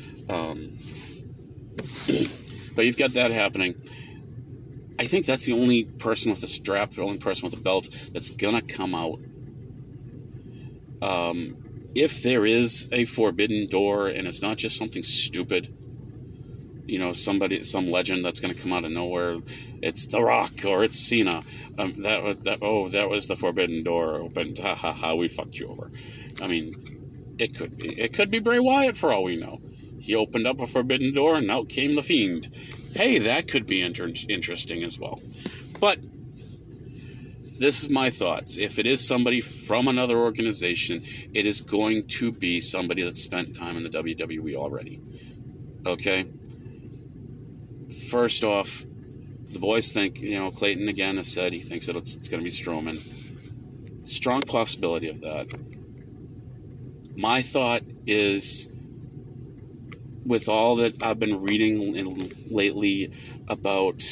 But you've got that happening. I think that's the only person with a strap, the only person with a belt that's gonna come out. if there is a forbidden door and it's not just something stupid, you know, some legend that's going to come out of nowhere, it's The Rock or it's Cena, that was the forbidden door opened, ha ha ha, we fucked you over. I mean, it could be Bray Wyatt for all we know. He opened up a forbidden door and out came the Fiend. Hey, that could be interesting as well. But this is my thoughts. If it is somebody from another organization, it is going to be somebody that spent time in the WWE already. Okay? First off, the boys think, you know, Clayton again has said he thinks that it's going to be Strowman. Strong possibility of that. My thought is, with all that I've been reading lately about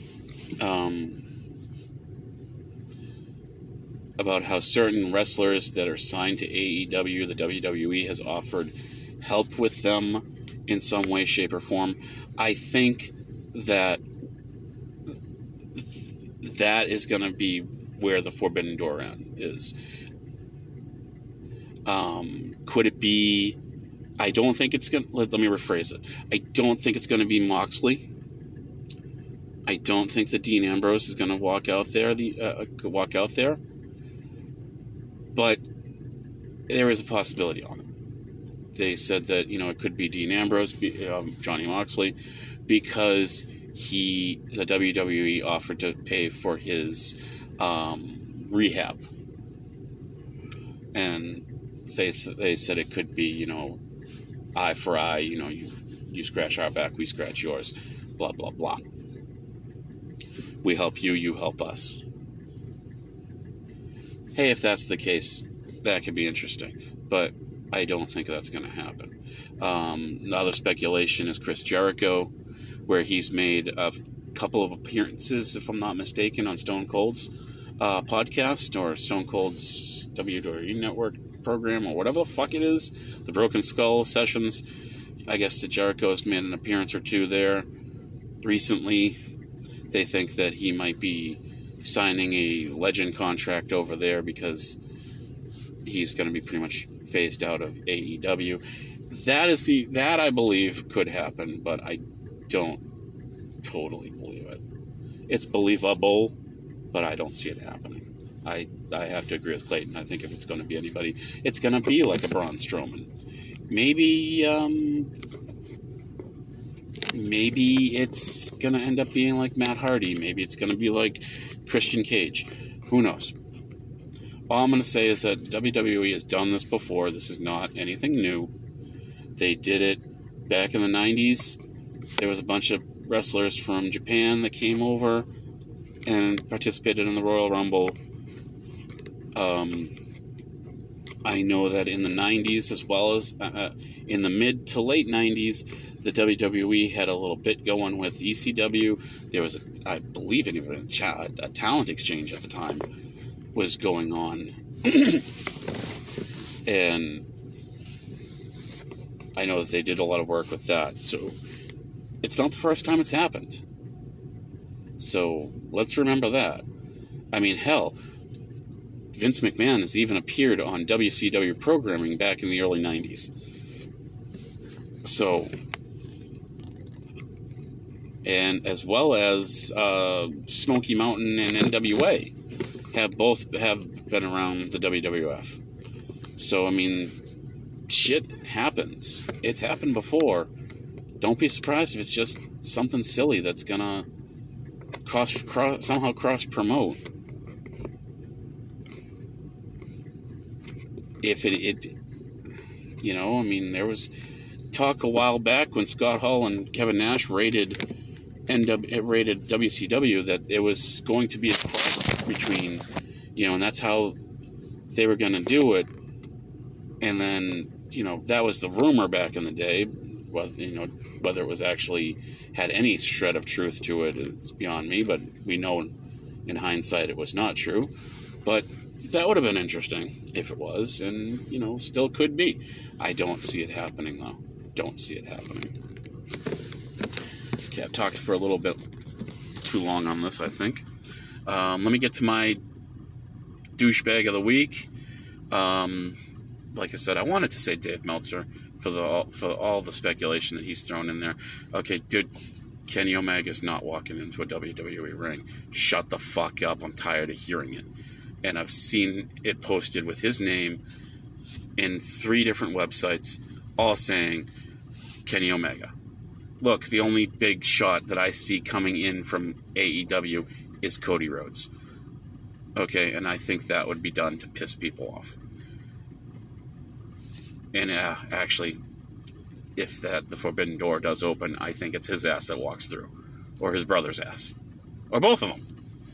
how certain wrestlers that are signed to AEW, the WWE has offered help with them in some way, shape, or form. I think that is going to be where the Forbidden Door is. Could it be? I don't think it's going to... Let me rephrase it. I don't think it's going to be Moxley. I don't think that Dean Ambrose is going to walk out there. But there is a possibility on it. They said that, you know, it could be Dean Ambrose, Johnny Moxley, because the WWE offered to pay for his rehab. And they said it could be, you know, eye for eye, you know, you scratch our back, we scratch yours, blah, blah, blah. We help you, you help us. Hey, if that's the case, that could be interesting. But I don't think that's going to happen. Another speculation is Chris Jericho, where he's made a couple of appearances, if I'm not mistaken, on Stone Cold's podcast or Stone Cold's WWE Network program or whatever the fuck it is, the Broken Skull sessions. I guess that Jericho's made an appearance or two there recently. They think that he might be signing a legend contract over there because he's going to be pretty much phased out of AEW. That I believe could happen, but I don't totally believe it. It's believable, but I don't see it happening. I have to agree with Clayton. I think if it's going to be anybody, it's going to be like a Braun Strowman. Maybe it's going to end up being like Matt Hardy. Maybe it's going to be like Christian Cage. Who knows? All I'm going to say is that WWE has done this before. This is not anything new. They did it back in the 90s. There was a bunch of wrestlers from Japan that came over and participated in the Royal Rumble. I know that in the 90s, as well as in the mid to late 90s, the WWE had a little bit going with ECW. There was, I believe, even a talent exchange at the time was going on. And I know that they did a lot of work with that. So it's not the first time it's happened. So let's remember that. I mean, hell, Vince McMahon has even appeared on WCW programming back in the early 90s. So, and as well as Smoky Mountain and NWA have been around the WWF. So, I mean, shit happens. It's happened before. Don't be surprised if it's just something silly that's gonna somehow cross-promote. If it, you know, I mean, there was talk a while back when Scott Hall and Kevin Nash rated WCW that it was going to be a cross between, you know, and that's how they were going to do it. And then, you know, that was the rumor back in the day. Well, you know, whether it was actually had any shred of truth to it is beyond me, but we know in hindsight it was not true. But that would have been interesting if it was, and, you know, still could be. I don't see it happening, though. Don't see it happening. Okay, I've talked for a little bit too long on this, I think. Let me get to my douchebag of the week. like I said, I wanted to say Dave Meltzer for all the speculation that he's thrown in there. Okay, dude, Kenny Omega's not walking into a WWE ring. Shut the fuck up. I'm tired of hearing it. And I've seen it posted with his name in 3 different websites, all saying Kenny Omega. Look, the only big shot that I see coming in from AEW is Cody Rhodes. Okay, and I think that would be done to piss people off. And actually, if the Forbidden Door does open, I think it's his ass that walks through. Or his brother's ass. Or both of them.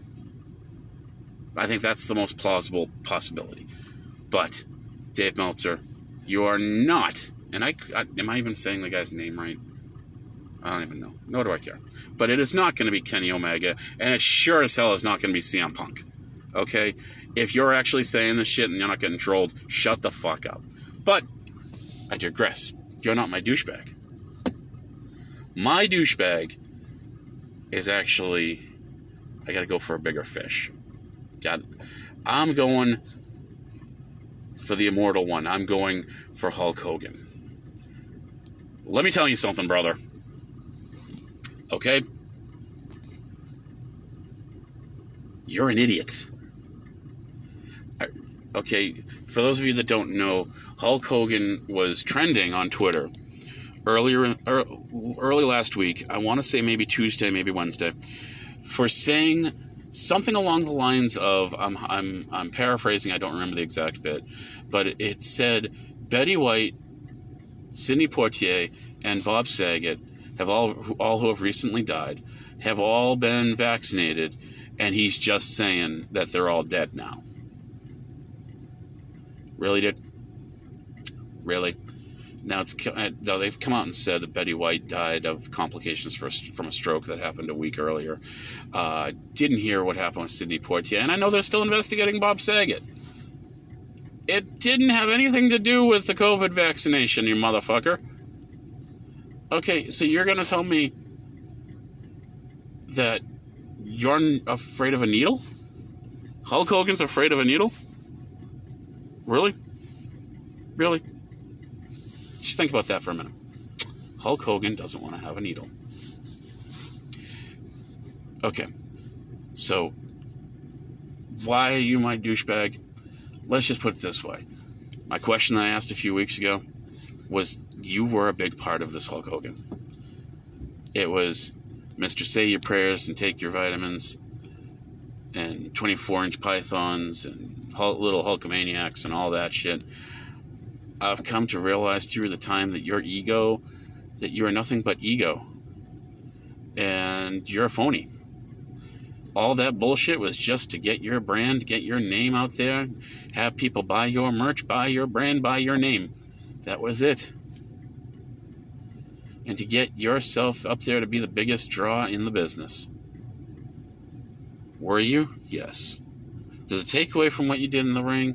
I think that's the most plausible possibility. But, Dave Meltzer, you are not, and am I even saying the guy's name right? I don't even know. Nor do I care. But it is not going to be Kenny Omega, and it sure as hell is not going to be CM Punk. Okay? If you're actually saying this shit and you're not getting trolled, shut the fuck up. But, I digress. You're not my douchebag. My douchebag is actually, I gotta go for a bigger fish. I'm going for the immortal one. I'm going for Hulk Hogan. Let me tell you something, brother. Okay? You're an idiot. Okay, for those of you that don't know, Hulk Hogan was trending on Twitter early last week. I want to say maybe Tuesday, maybe Wednesday, for saying something along the lines of, I'm paraphrasing, I don't remember the exact bit, but it said Betty White, Sidney Poitier, and Bob Saget have all who have recently died, have all been vaccinated, and he's just saying that they're all dead now. Really, dude? Really? Now they've come out and said that Betty White died of complications from a stroke that happened a week earlier. Didn't hear what happened with Sidney Poitier, and I know they're still investigating Bob Saget. It didn't have anything to do with the COVID vaccination, you motherfucker. Okay, so you're going to tell me that you're afraid of a needle? Hulk Hogan's afraid of a needle? Really? Really? Just think about that for a minute. Hulk Hogan doesn't want to have a needle. Okay. So, why are you my douchebag? Let's just put it this way. My question that I asked a few weeks ago was, you were a big part of this Hulk Hogan. It was Mr. Say Your Prayers and Take Your Vitamins and 24-inch pythons and little Hulkamaniacs and all that shit. I've come to realize through the time that your ego, that you are nothing but ego. And you're a phony. All that bullshit was just to get your brand, get your name out there, have people buy your merch, buy your brand, buy your name. That was it. And to get yourself up there to be the biggest draw in the business. Were you? Yes. Does it take away from what you did in the ring?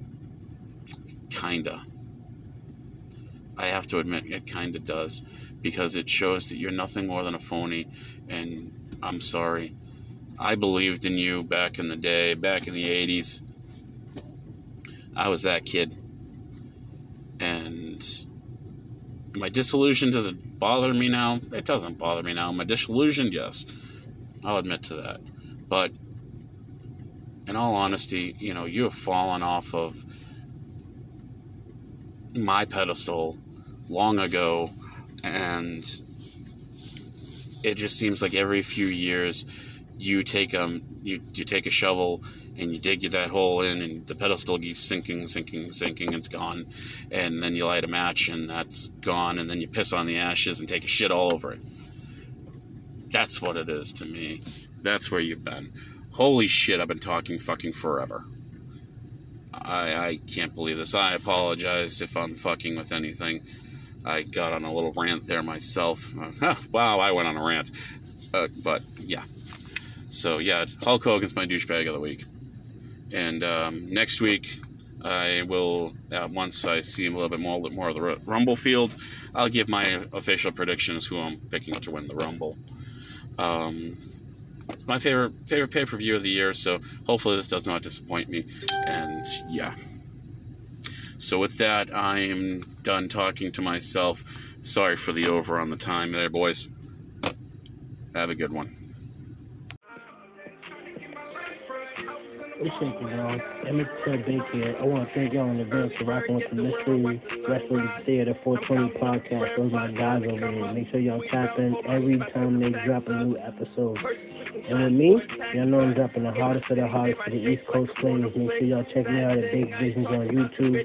Kinda. I have to admit, it kinda does. Because it shows that you're nothing more than a phony. And I'm sorry. I believed in you back in the day, back in the 80s. I was that kid. And my disillusion, does it bother me now? It doesn't bother me now. My disillusion, yes. I'll admit to that. But in all honesty, you have fallen off of my pedestal long ago, and it just seems like every few years you take you take a shovel and you dig that hole in, and the pedestal keeps sinking, it's gone, and then you light a match and that's gone, and then you piss on the ashes and take a shit all over it. That's what it is to me. That's where you've been. Holy shit, I've been talking fucking forever. I can't believe this. I apologize if I'm fucking with anything. I got on a little rant there myself. Wow, I went on a rant. But, yeah. So, yeah, Hulk Hogan's my douchebag of the week. And next week, I will, once I see a little bit more of the Rumble field, I'll give my official predictions who I'm picking to win the Rumble. It's my favorite pay-per-view of the year, so hopefully this does not disappoint me. And, yeah. So with that, I am done talking to myself. Sorry for the over on the time there, boys. Have a good one. What's shaking, y'all? Emmett Big here. I want to thank y'all in advance for rocking with the Mystery Wrestling Theater 420 podcast. Those are my guys over there. Make sure y'all tap in every time they drop a new episode. And with me, y'all know I'm dropping the hardest of the hardest for the East Coast Flames. Make sure y'all check me out at Big Visions on YouTube.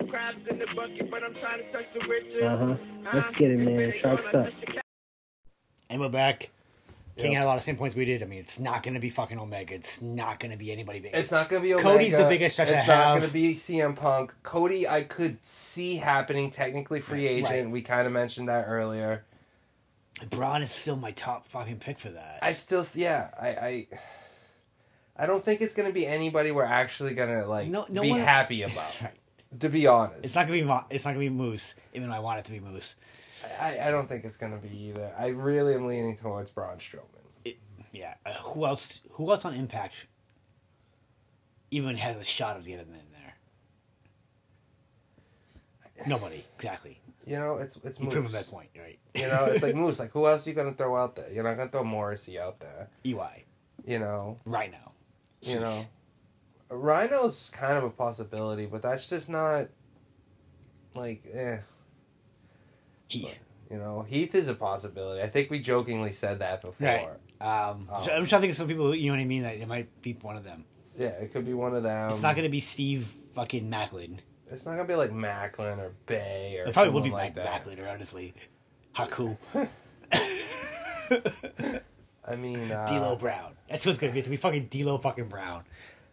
Let's get it, man. Sharks up. And we're back. King had a lot of same points we did. I mean, it's not going to be fucking Omega. It's not going to be anybody big. It's not going to be Omega. Cody's the biggest stretch I have. It's not going to be CM Punk. Cody, I could see happening, technically free agent. Right. We kind of mentioned that earlier. Braun is still my top fucking pick for that. I still, I don't think it's going to be anybody we're actually going to, be happy about. Right. To be honest. It's not going to be Moose, even though I want it to be Moose. I don't think it's going to be either. I really am leaning towards Braun Strowman. Who else on Impact even has a shot of getting in there? Nobody, exactly. You know, it's Moose. You prove that point, right? You know, it's like Moose. Like, who else are you going to throw out there? You're not going to throw Morrissey out there. EY. You know. Rhino. You know. Rhino's kind of a possibility, but that's just not, Heath. You know, Heath is a possibility. I think we jokingly said that before. Right. I'm trying to think of some people, you know what I mean, that it might be one of them. Yeah, it could be one of them. It's not going to be Steve fucking Macklin. It's not going to be like Macklin or Bay or it probably would be like Macklin, honestly. Haku. I mean... D'Lo Brown. That's what it's going to be. It's going to be fucking D'Lo fucking Brown.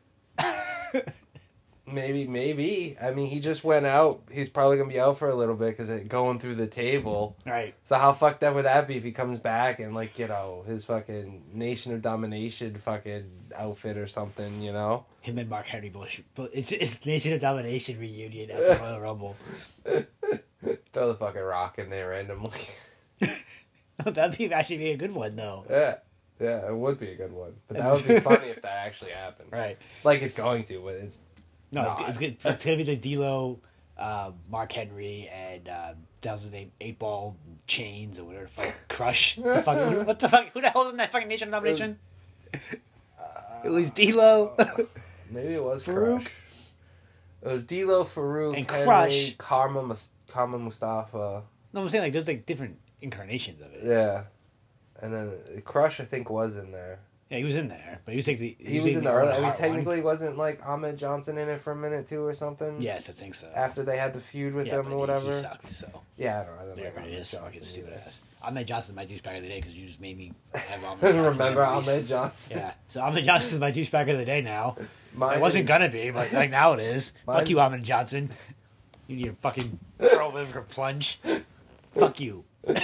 Maybe. I mean, he just went out. He's probably going to be out for a little bit because it's going through the table. Right. So how fucked up would that be if he comes back and, his fucking Nation of Domination fucking outfit or something, you know? Him and Mark Henry bullshit. But it's Nation of Domination reunion after Royal Rumble. Throw the fucking Rock in there randomly. That'd be actually be a good one, though. Yeah, it would be a good one. But that would be funny if that actually happened. Right. Like it's going to, but it's... No, it's going to be the D'Lo, Mark Henry, and how's his name? 8-Ball Chains or whatever the fuck. Crush. What the fuck? Who the hell was in that fucking Nation of Domination? It was D'Lo. Maybe it was Farouk. Crush. It was D'Lo, Farouk, and Henry, Crush. Karma Mustafa. No, I'm saying there's different incarnations of it. Yeah. And then Crush, I think, was in there. Yeah, he was in there, but he was in the early. I mean, technically, wasn't Ahmed Johnson in it for a minute too, or something? Yes, I think so. After they had the feud with him or whatever. He sucked. So yeah, I don't know. Whatever it is, fucking stupid ass. Ahmed Johnson's my douchebag of the day because you just made me have Ahmed Johnson. Remember Ahmed Johnson? Yeah, so Ahmed Johnson's my douchebag of the day now. It wasn't gonna be, but now it is. Fuck you, Ahmed Johnson. You need a fucking pro liver plunge. Fuck you.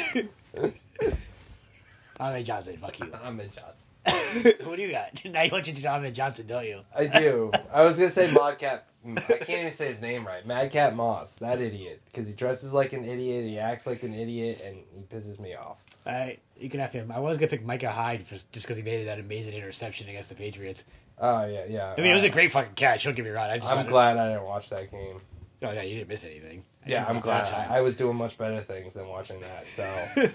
Ahmed Johnson, fuck you. Ahmed Johnson. What do you got? Now you want you to do Ahmed Johnson, don't you? I do. I was going to say Madcap. I can't even say his name right. Madcap Moss. That idiot. Because he dresses like an idiot, he acts like an idiot, and he pisses me off. Alright, you can have him. I was going to pick Micah Hyde just because he made that amazing interception against the Patriots. Oh, yeah. I mean, it was a great fucking catch, don't get me wrong. I'm glad I didn't watch that game. Oh, yeah, you didn't miss anything. Yeah, I'm glad. I was doing much better things than watching that, so...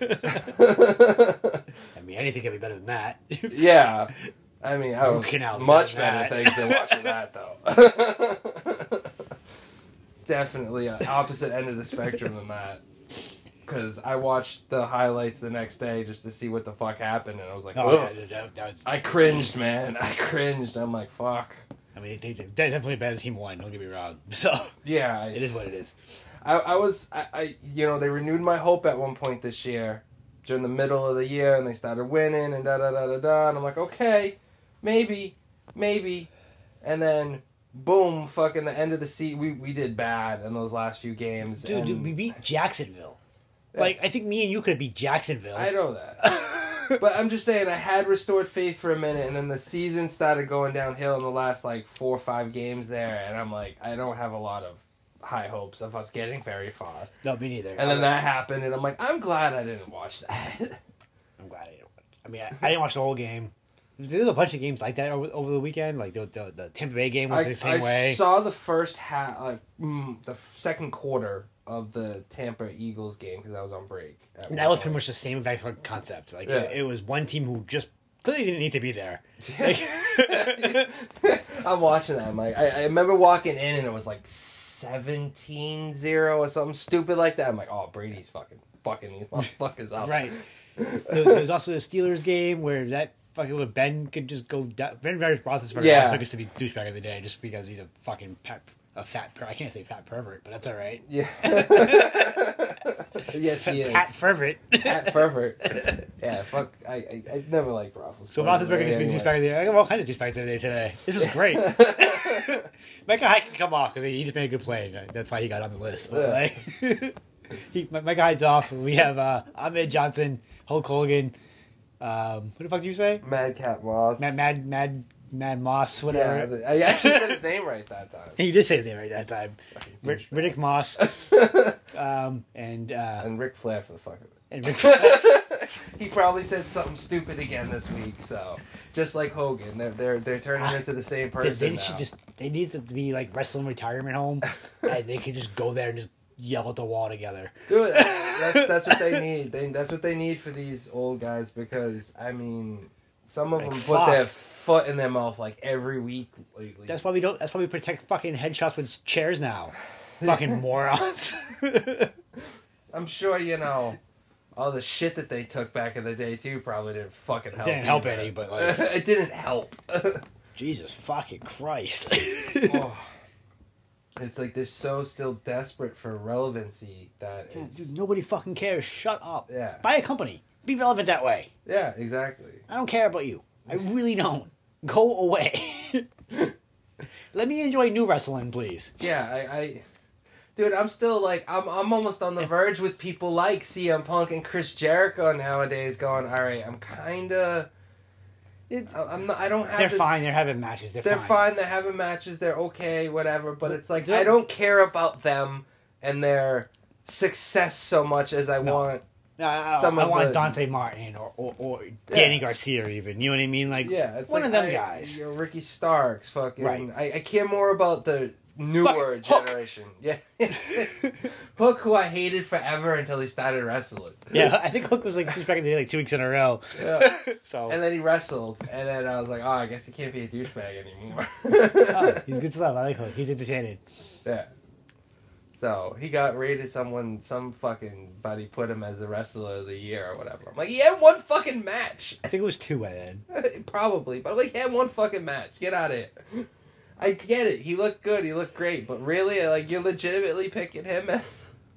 I mean, anything can be better than that. Yeah. I mean, I was much better things than watching that, though. Definitely opposite end of the spectrum than that. Because I watched the highlights the next day just to see what the fuck happened, and I was like, I cringed, man. I cringed. I'm like, fuck. I mean, they definitely better team one, don't get me wrong. So, yeah. It is what it is. I they renewed my hope at one point this year, during the middle of the year, and they started winning, and da-da-da-da-da, and I'm like, okay, maybe, and then, boom, fucking the end of the season, we did bad in those last few games. Dude, we beat Jacksonville. Yeah. Like, I think me and you could beat Jacksonville. I know that. But I'm just saying, I had restored faith for a minute, and then the season started going downhill in the last, 4 or 5 games there, and I'm like, I don't have a lot of high hopes of us getting very far. No, me neither. And then that happened, and I'm glad I didn't watch that. I'm glad I didn't watch. I mean, I didn't watch the whole game. There's a bunch of games like that over the weekend. Like the Tampa Bay game was the same way. I saw the first half, the second quarter of the Tampa Eagles game because I was on break. That was pretty much the same exact concept. Like it was one team who just clearly didn't need to be there. Like, I'm watching that. I'm like, I remember walking in and it was like 17-0 or something stupid like that. I'm like, oh, Brady's fucking these motherfuckers up. Right. There's also the Steelers game where that fucking Ben could just go down. Ben Roethlisberger also gets to be douchebag of the day just because he's a fucking fat. I can't say fat pervert, but that's all right. Yeah. Yes, he is. Pat pervert. Pat pervert. Yeah, fuck. I never liked Roethlisberger. So Roethlisberger gets to be douchebag of the day. I got all kinds of douchebags of the day today. This is great. Micah Hyde can come off because he just made a good play. That's why he got on the list. But like, Micah Hyde's off. We have Ahmed Johnson, Hulk Hogan. What the fuck did you say? Madcap Moss. Mad Moss, whatever. Yeah, I actually said his name right that time. You did say his name right that time. Riddick Moss. And Ric Flair for the fuck of it. And Ric Flair. He probably said something stupid again this week, so just like Hogan, they're turning into the same person now. They need to be like wrestling retirement home, and they could just go there and just yell at the wall together. Dude, that's what they need. That's what they need for these old guys because I mean, some of them put their foot in their mouth like every week lately. That's why we protect fucking headshots with chairs now. Fucking morons. I'm sure all the shit that they took back in the day too probably didn't fucking help. It didn't help any, but like it didn't help. Jesus fucking Christ. Oh. It's like they're so still desperate for relevancy that dude, nobody fucking cares. Shut up. Yeah. Buy a company. Be relevant that way. Yeah, exactly. I don't care about you. I really don't. Go away. Let me enjoy new wrestling, please. Yeah, dude, I'm still like I'm almost on the verge with people like CM Punk and Chris Jericho nowadays. Going, all right, I'm kind of. I'm not. I don't have. They're fine. They're having matches. They're fine. They're having matches. They're okay. Whatever. But it's like I don't care about them and their success so much as I want. I want Dante Martin or Danny Garcia even. You know what I mean? Like it's one of them guys. Ricky Starks. Fucking. Right. I care more about the newer generation. Yeah. Hook, who I hated forever until he started wrestling. Yeah, I think Hook was like just back in the day, like 2 weeks in a row. Yeah. So and then he wrestled, and then I was like, oh, I guess he can't be a douchebag anymore. He's good stuff. I like Hook. He's entertaining. Yeah. So he got rated some fucking buddy put him as a wrestler of the year or whatever. I'm like, he had one fucking match. I think it was 2 by then. Probably, but I'm like, he had one fucking match. Get out of here. I get it. He looked good. He looked great. But really, like, you're legitimately picking him as...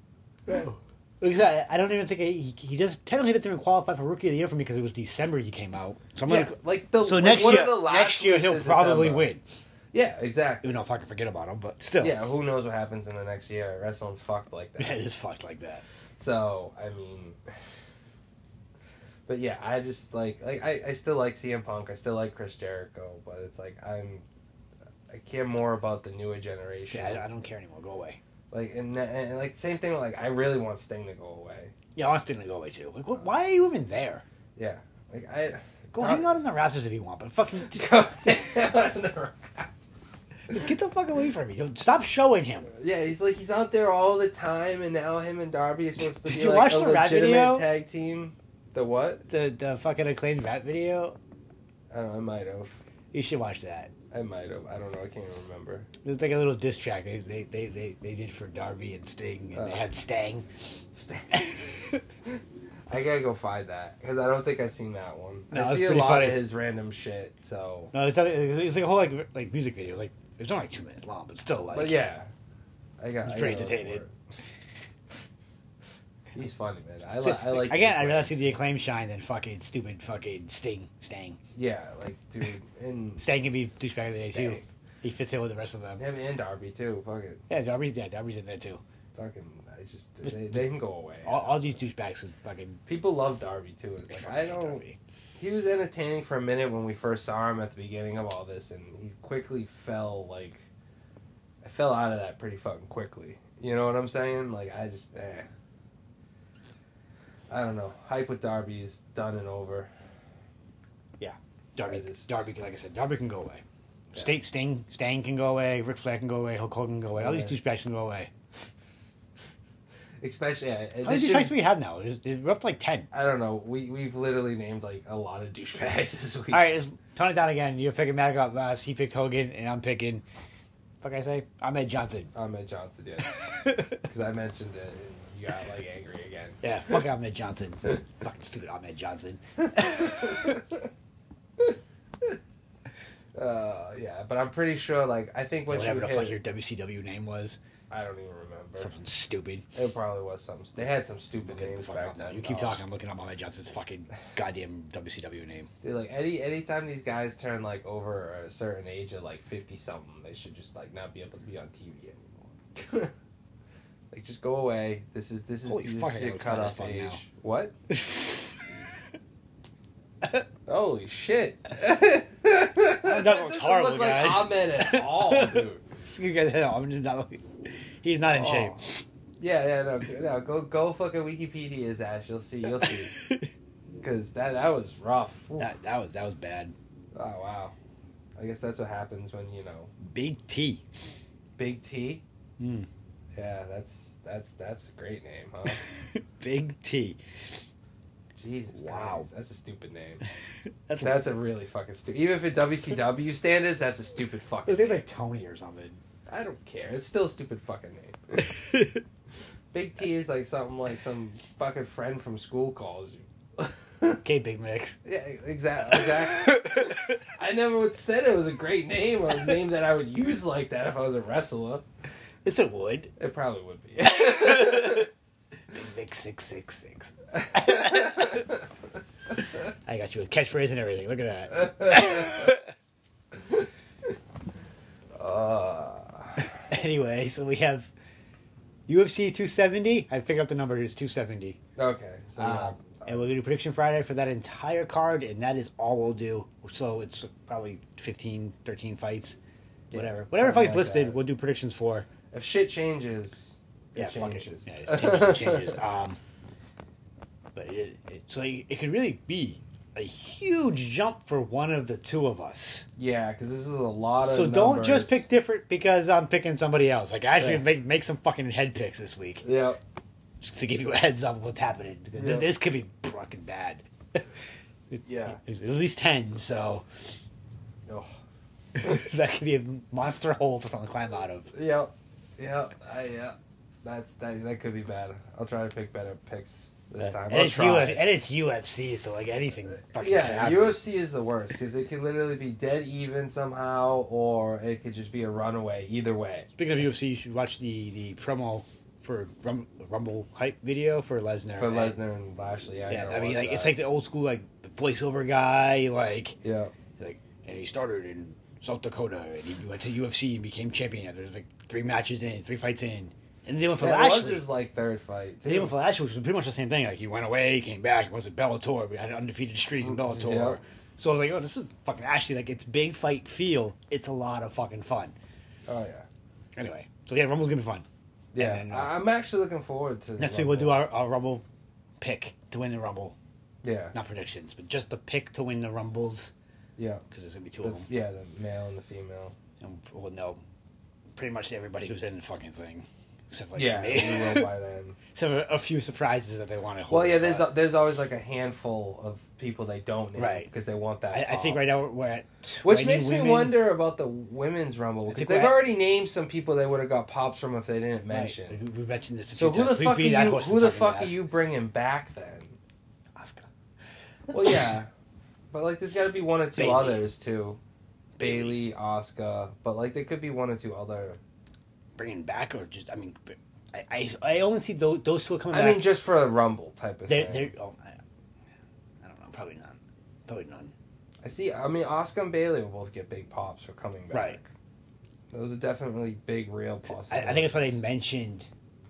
I don't even think he doesn't even qualify for Rookie of the Year for me because it was December he came out. So next year he'll probably win. Yeah, exactly. Even though if I can forget about him, but still. Yeah, who knows what happens in the next year? Wrestling's fucked like that. Yeah, it is fucked like that. So, I mean... But yeah, I just, I still like CM Punk. I still like Chris Jericho. But it's like, I care more about the newer generation. Yeah, I don't care anymore. Go away. Like and like same thing. Like I really want Sting to go away. Yeah, I want Sting to go away too. Like, why are you even there? Yeah, like hang out in the rafters if you want, but fucking just go hang out in the rafters. Get the fuck away from me. Stop showing him. Yeah, he's out there all the time, and now him and Darby are supposed to be Did you watch a the rat legitimate video? Tag team. The what? The fucking acclaimed rat video. I don't know. I might have. You should watch that. I might have. I don't know. I can't even remember. It was like a little diss track they did for Darby and Sting, and they had Stang. I gotta go find that because I don't think I've seen that one. No, I see a lot of his random shit. So no, it's like a whole like music video. Like it was only like 2 minutes long, but still like. But yeah, It's pretty entertaining. He's funny, man. I like. Again, I'd rather see the Acclaim shine than fucking stupid fucking Stang. Yeah, like dude, and Stang can be douchebag of the day too. He fits in with the rest of them. Him and Darby too. Fuck it. Yeah, Darby's in there too. Fucking, it's just they can go away. All these douchebags fucking. People love Darby too. It's like I don't. Darby. He was entertaining for a minute when we first saw him at the beginning of all this, and he quickly fell like. I fell out of that pretty fucking quickly. You know what I'm saying? Like I just. I don't know. Hype with Darby is done and over. Yeah. Darby, I just- Darby, like I said, Darby can go away. Yeah. Sting can go away. Ric Flair can go away. Hulk Hogan can go away. All these Yeah. douchebags can go away. Especially, How they many should- douchebags do we have now? We're up to like 10. I don't know. We've literally named like a lot of douchebags this week. All right, let's tone it down again. You're picking Madcap. He picked Hogan, and I'm picking. What I say? Ahmed Johnson. Ahmed Johnson, yes. Because I mentioned it and you got like angry again. Yeah, fuck Ahmed Johnson. Fucking stupid Ahmed Johnson. Yeah, but I'm pretty sure, like, I think once Whatever you the hit, fuck your WCW name was. I don't even remember. Something stupid. It probably was something. They had some stupid names Fuck back up now. then. You keep Oh. talking, I'm looking up Ahmed Johnson's fucking goddamn WCW name. Dude, like anytime these guys turn like over a certain age of like 50 something, they should just like not be able to be on TV anymore. Like just go away. This is Holy fuck, I your gotta find cutoff this age. fuck What? Holy shit! That looks Doesn't horrible, look like guys. Ahmed at all, dude. You guys, I'm just not looking. He's not in shape. Oh. Yeah, no, go fucking Wikipedia his ass. You'll see. Because that was rough. Ooh. That was bad. Oh wow. I guess that's what happens when Big T. Big T. Mm. Yeah, that's a great name, huh? Big T. Jesus. Wow. Christ, that's a stupid name. That's a really fucking stupid. Even if it WCW standards, that's a stupid fucking. His name's like Tony or something. I don't care. It's still a stupid fucking name. Big T is like something like some fucking friend from school calls you. Okay, Big Mix. Yeah, exactly. I never would said it was a great name or a name that I would use like that if I was a wrestler. Yes, it would. It probably would be. Big Mix 666. I got you a catchphrase and everything. Look at that. Anyway, so we have UFC 270. I figured out the number. It's 270. Okay. So And we're going to do Prediction Friday for that entire card, and that is all we'll do. So it's probably 15, 13 fights. Whatever. Whatever something fights like listed, that. we'll do predictions for. if shit changes, Yeah, it fuck it. changes. Yeah, it changes. But it could really be a huge jump for one of the two of us. Yeah, because this is a lot of. So don't numbers. just pick different because I'm picking somebody else. Like, actually Yeah. make some fucking head picks this week. Yeah. Just to give you a heads up of what's happening. Because Yeah. this could be fucking bad. Yeah. At least 10, so Oh. that could be a monster hole for someone to climb out of. Yeah. Yeah. That could be bad. I'll try to pick better picks this time. And I'll it's, try. and it's UFC, so like anything fucking can Yeah, happen. UFC is the worst because it can literally be dead even somehow, or it could just be a runaway. Either way. Speaking of UFC, you should watch the promo for Rumble hype video for Lesnar. For right? Lesnar and Lashley, Yeah, gotta I mean, watch like it's that. like the old school like voiceover guy, like Yeah. and he started in South Dakota and he went to UFC and became champion after like 3 matches in, 3 fights in, and they went for That was Lashley. his like third fight. They went for Lashley, which was pretty much the same thing. Like he went away, came back, he was at Bellator, we had an undefeated streak in Bellator. Yeah. So I was like, oh, this is fucking Ashley. Like it's big fight feel. It's a lot of fucking fun. Oh yeah. Anyway, so yeah, Rumble's gonna be fun. Yeah, And then, I'm actually looking forward to. the Next week we'll do Rumble. our Rumble pick to win the Rumble. Yeah. Not predictions, but just the pick to win the Rumbles Yeah. because there's gonna be 2 of them, Yeah, the male and the female. and we'll know pretty much everybody who's in the fucking thing, except like Yeah, me. we will by then. Except for a few surprises that they want to hold. Well, yeah, there's always like a handful of people they don't name Right. because they want that. I think top. right now we're at 20 Which makes women. me wonder about the women's rumble think because we're they've at- already named some people they would have got pops from if they didn't Right. mention. We mentioned this a So few who the times. fuck are We beat that you? horse Who to the fucking fuck are death. you bringing back then? Asuka. Well, yeah, but like there's got to be one or two Bayley. others too. Bailey, Asuka, but like there could be one or two other. Bringing back or just I mean, I only see those 2 coming I back. mean, just for a rumble type of they're, thing. they're, I don't know, probably not. Probably none. I mean, Asuka and Bailey will both get big pops for coming back. Right. Those are definitely big, real possibilities. I think it's why they mentioned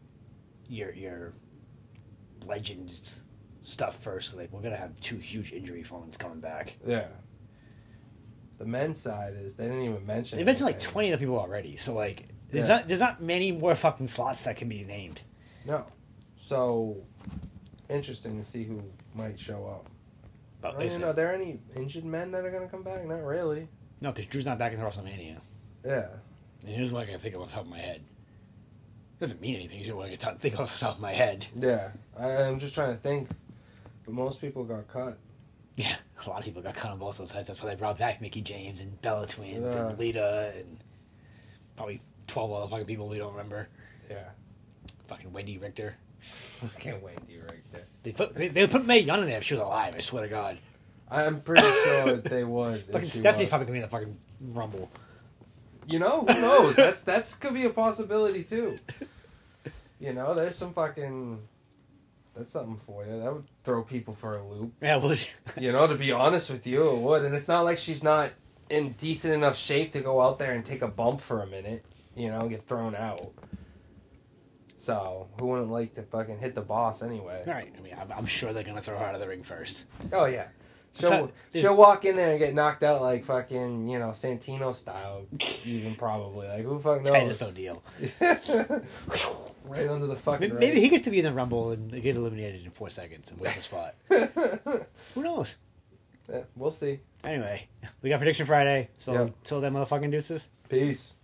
your legends stuff first. Like we're gonna have 2 huge injury phones coming back. Yeah. The men's side is they didn't even mention. They mentioned like anything. 20 of the people already. So like there's Yeah. not many more fucking slots that can be named. No. So interesting to see who might show up. But I mean, are there any injured men that are going to come back? Not really. no, because Drew's not back in WrestleMania. Yeah. And here's what I can think of off the top of my head. It doesn't mean anything. It's just what I can think of off the top of my head. Yeah. I'm just trying to think. But most people got cut. Yeah, a lot of people got cut on both those sides. That's why they brought back Mickey James and Bella Twins and Lita and probably 12 other fucking people we don't remember. Yeah. Fucking Wendy Richter. Fucking Wendy Richter. They put Mae Young in there if she was alive, I swear to God. I'm pretty sure they would. Fucking Stephanie's probably gonna be in the fucking Rumble. You know, who knows? That's could be a possibility too. You know, there's some fucking. That's something for you. That would throw people for a loop. Yeah, it would. You know, to be honest with you, it would. And it's not like she's not in decent enough shape to go out there and take a bump for a minute. You know, get thrown out. So, who wouldn't like to fucking hit the boss anyway? Right. I mean, I'm sure they're gonna throw her out of the ring first. Oh, yeah. She'll walk in there and get knocked out like fucking, you know, Santino style, even probably. Like, who fucking knows? Titus O'Neil. Right under the fucking Maybe he gets to be in the Rumble and get eliminated in 4 seconds and wins the spot. Who knows? Yeah, we'll see. Anyway, we got Prediction Friday. So, Yep. till then, motherfucking deuces. Peace.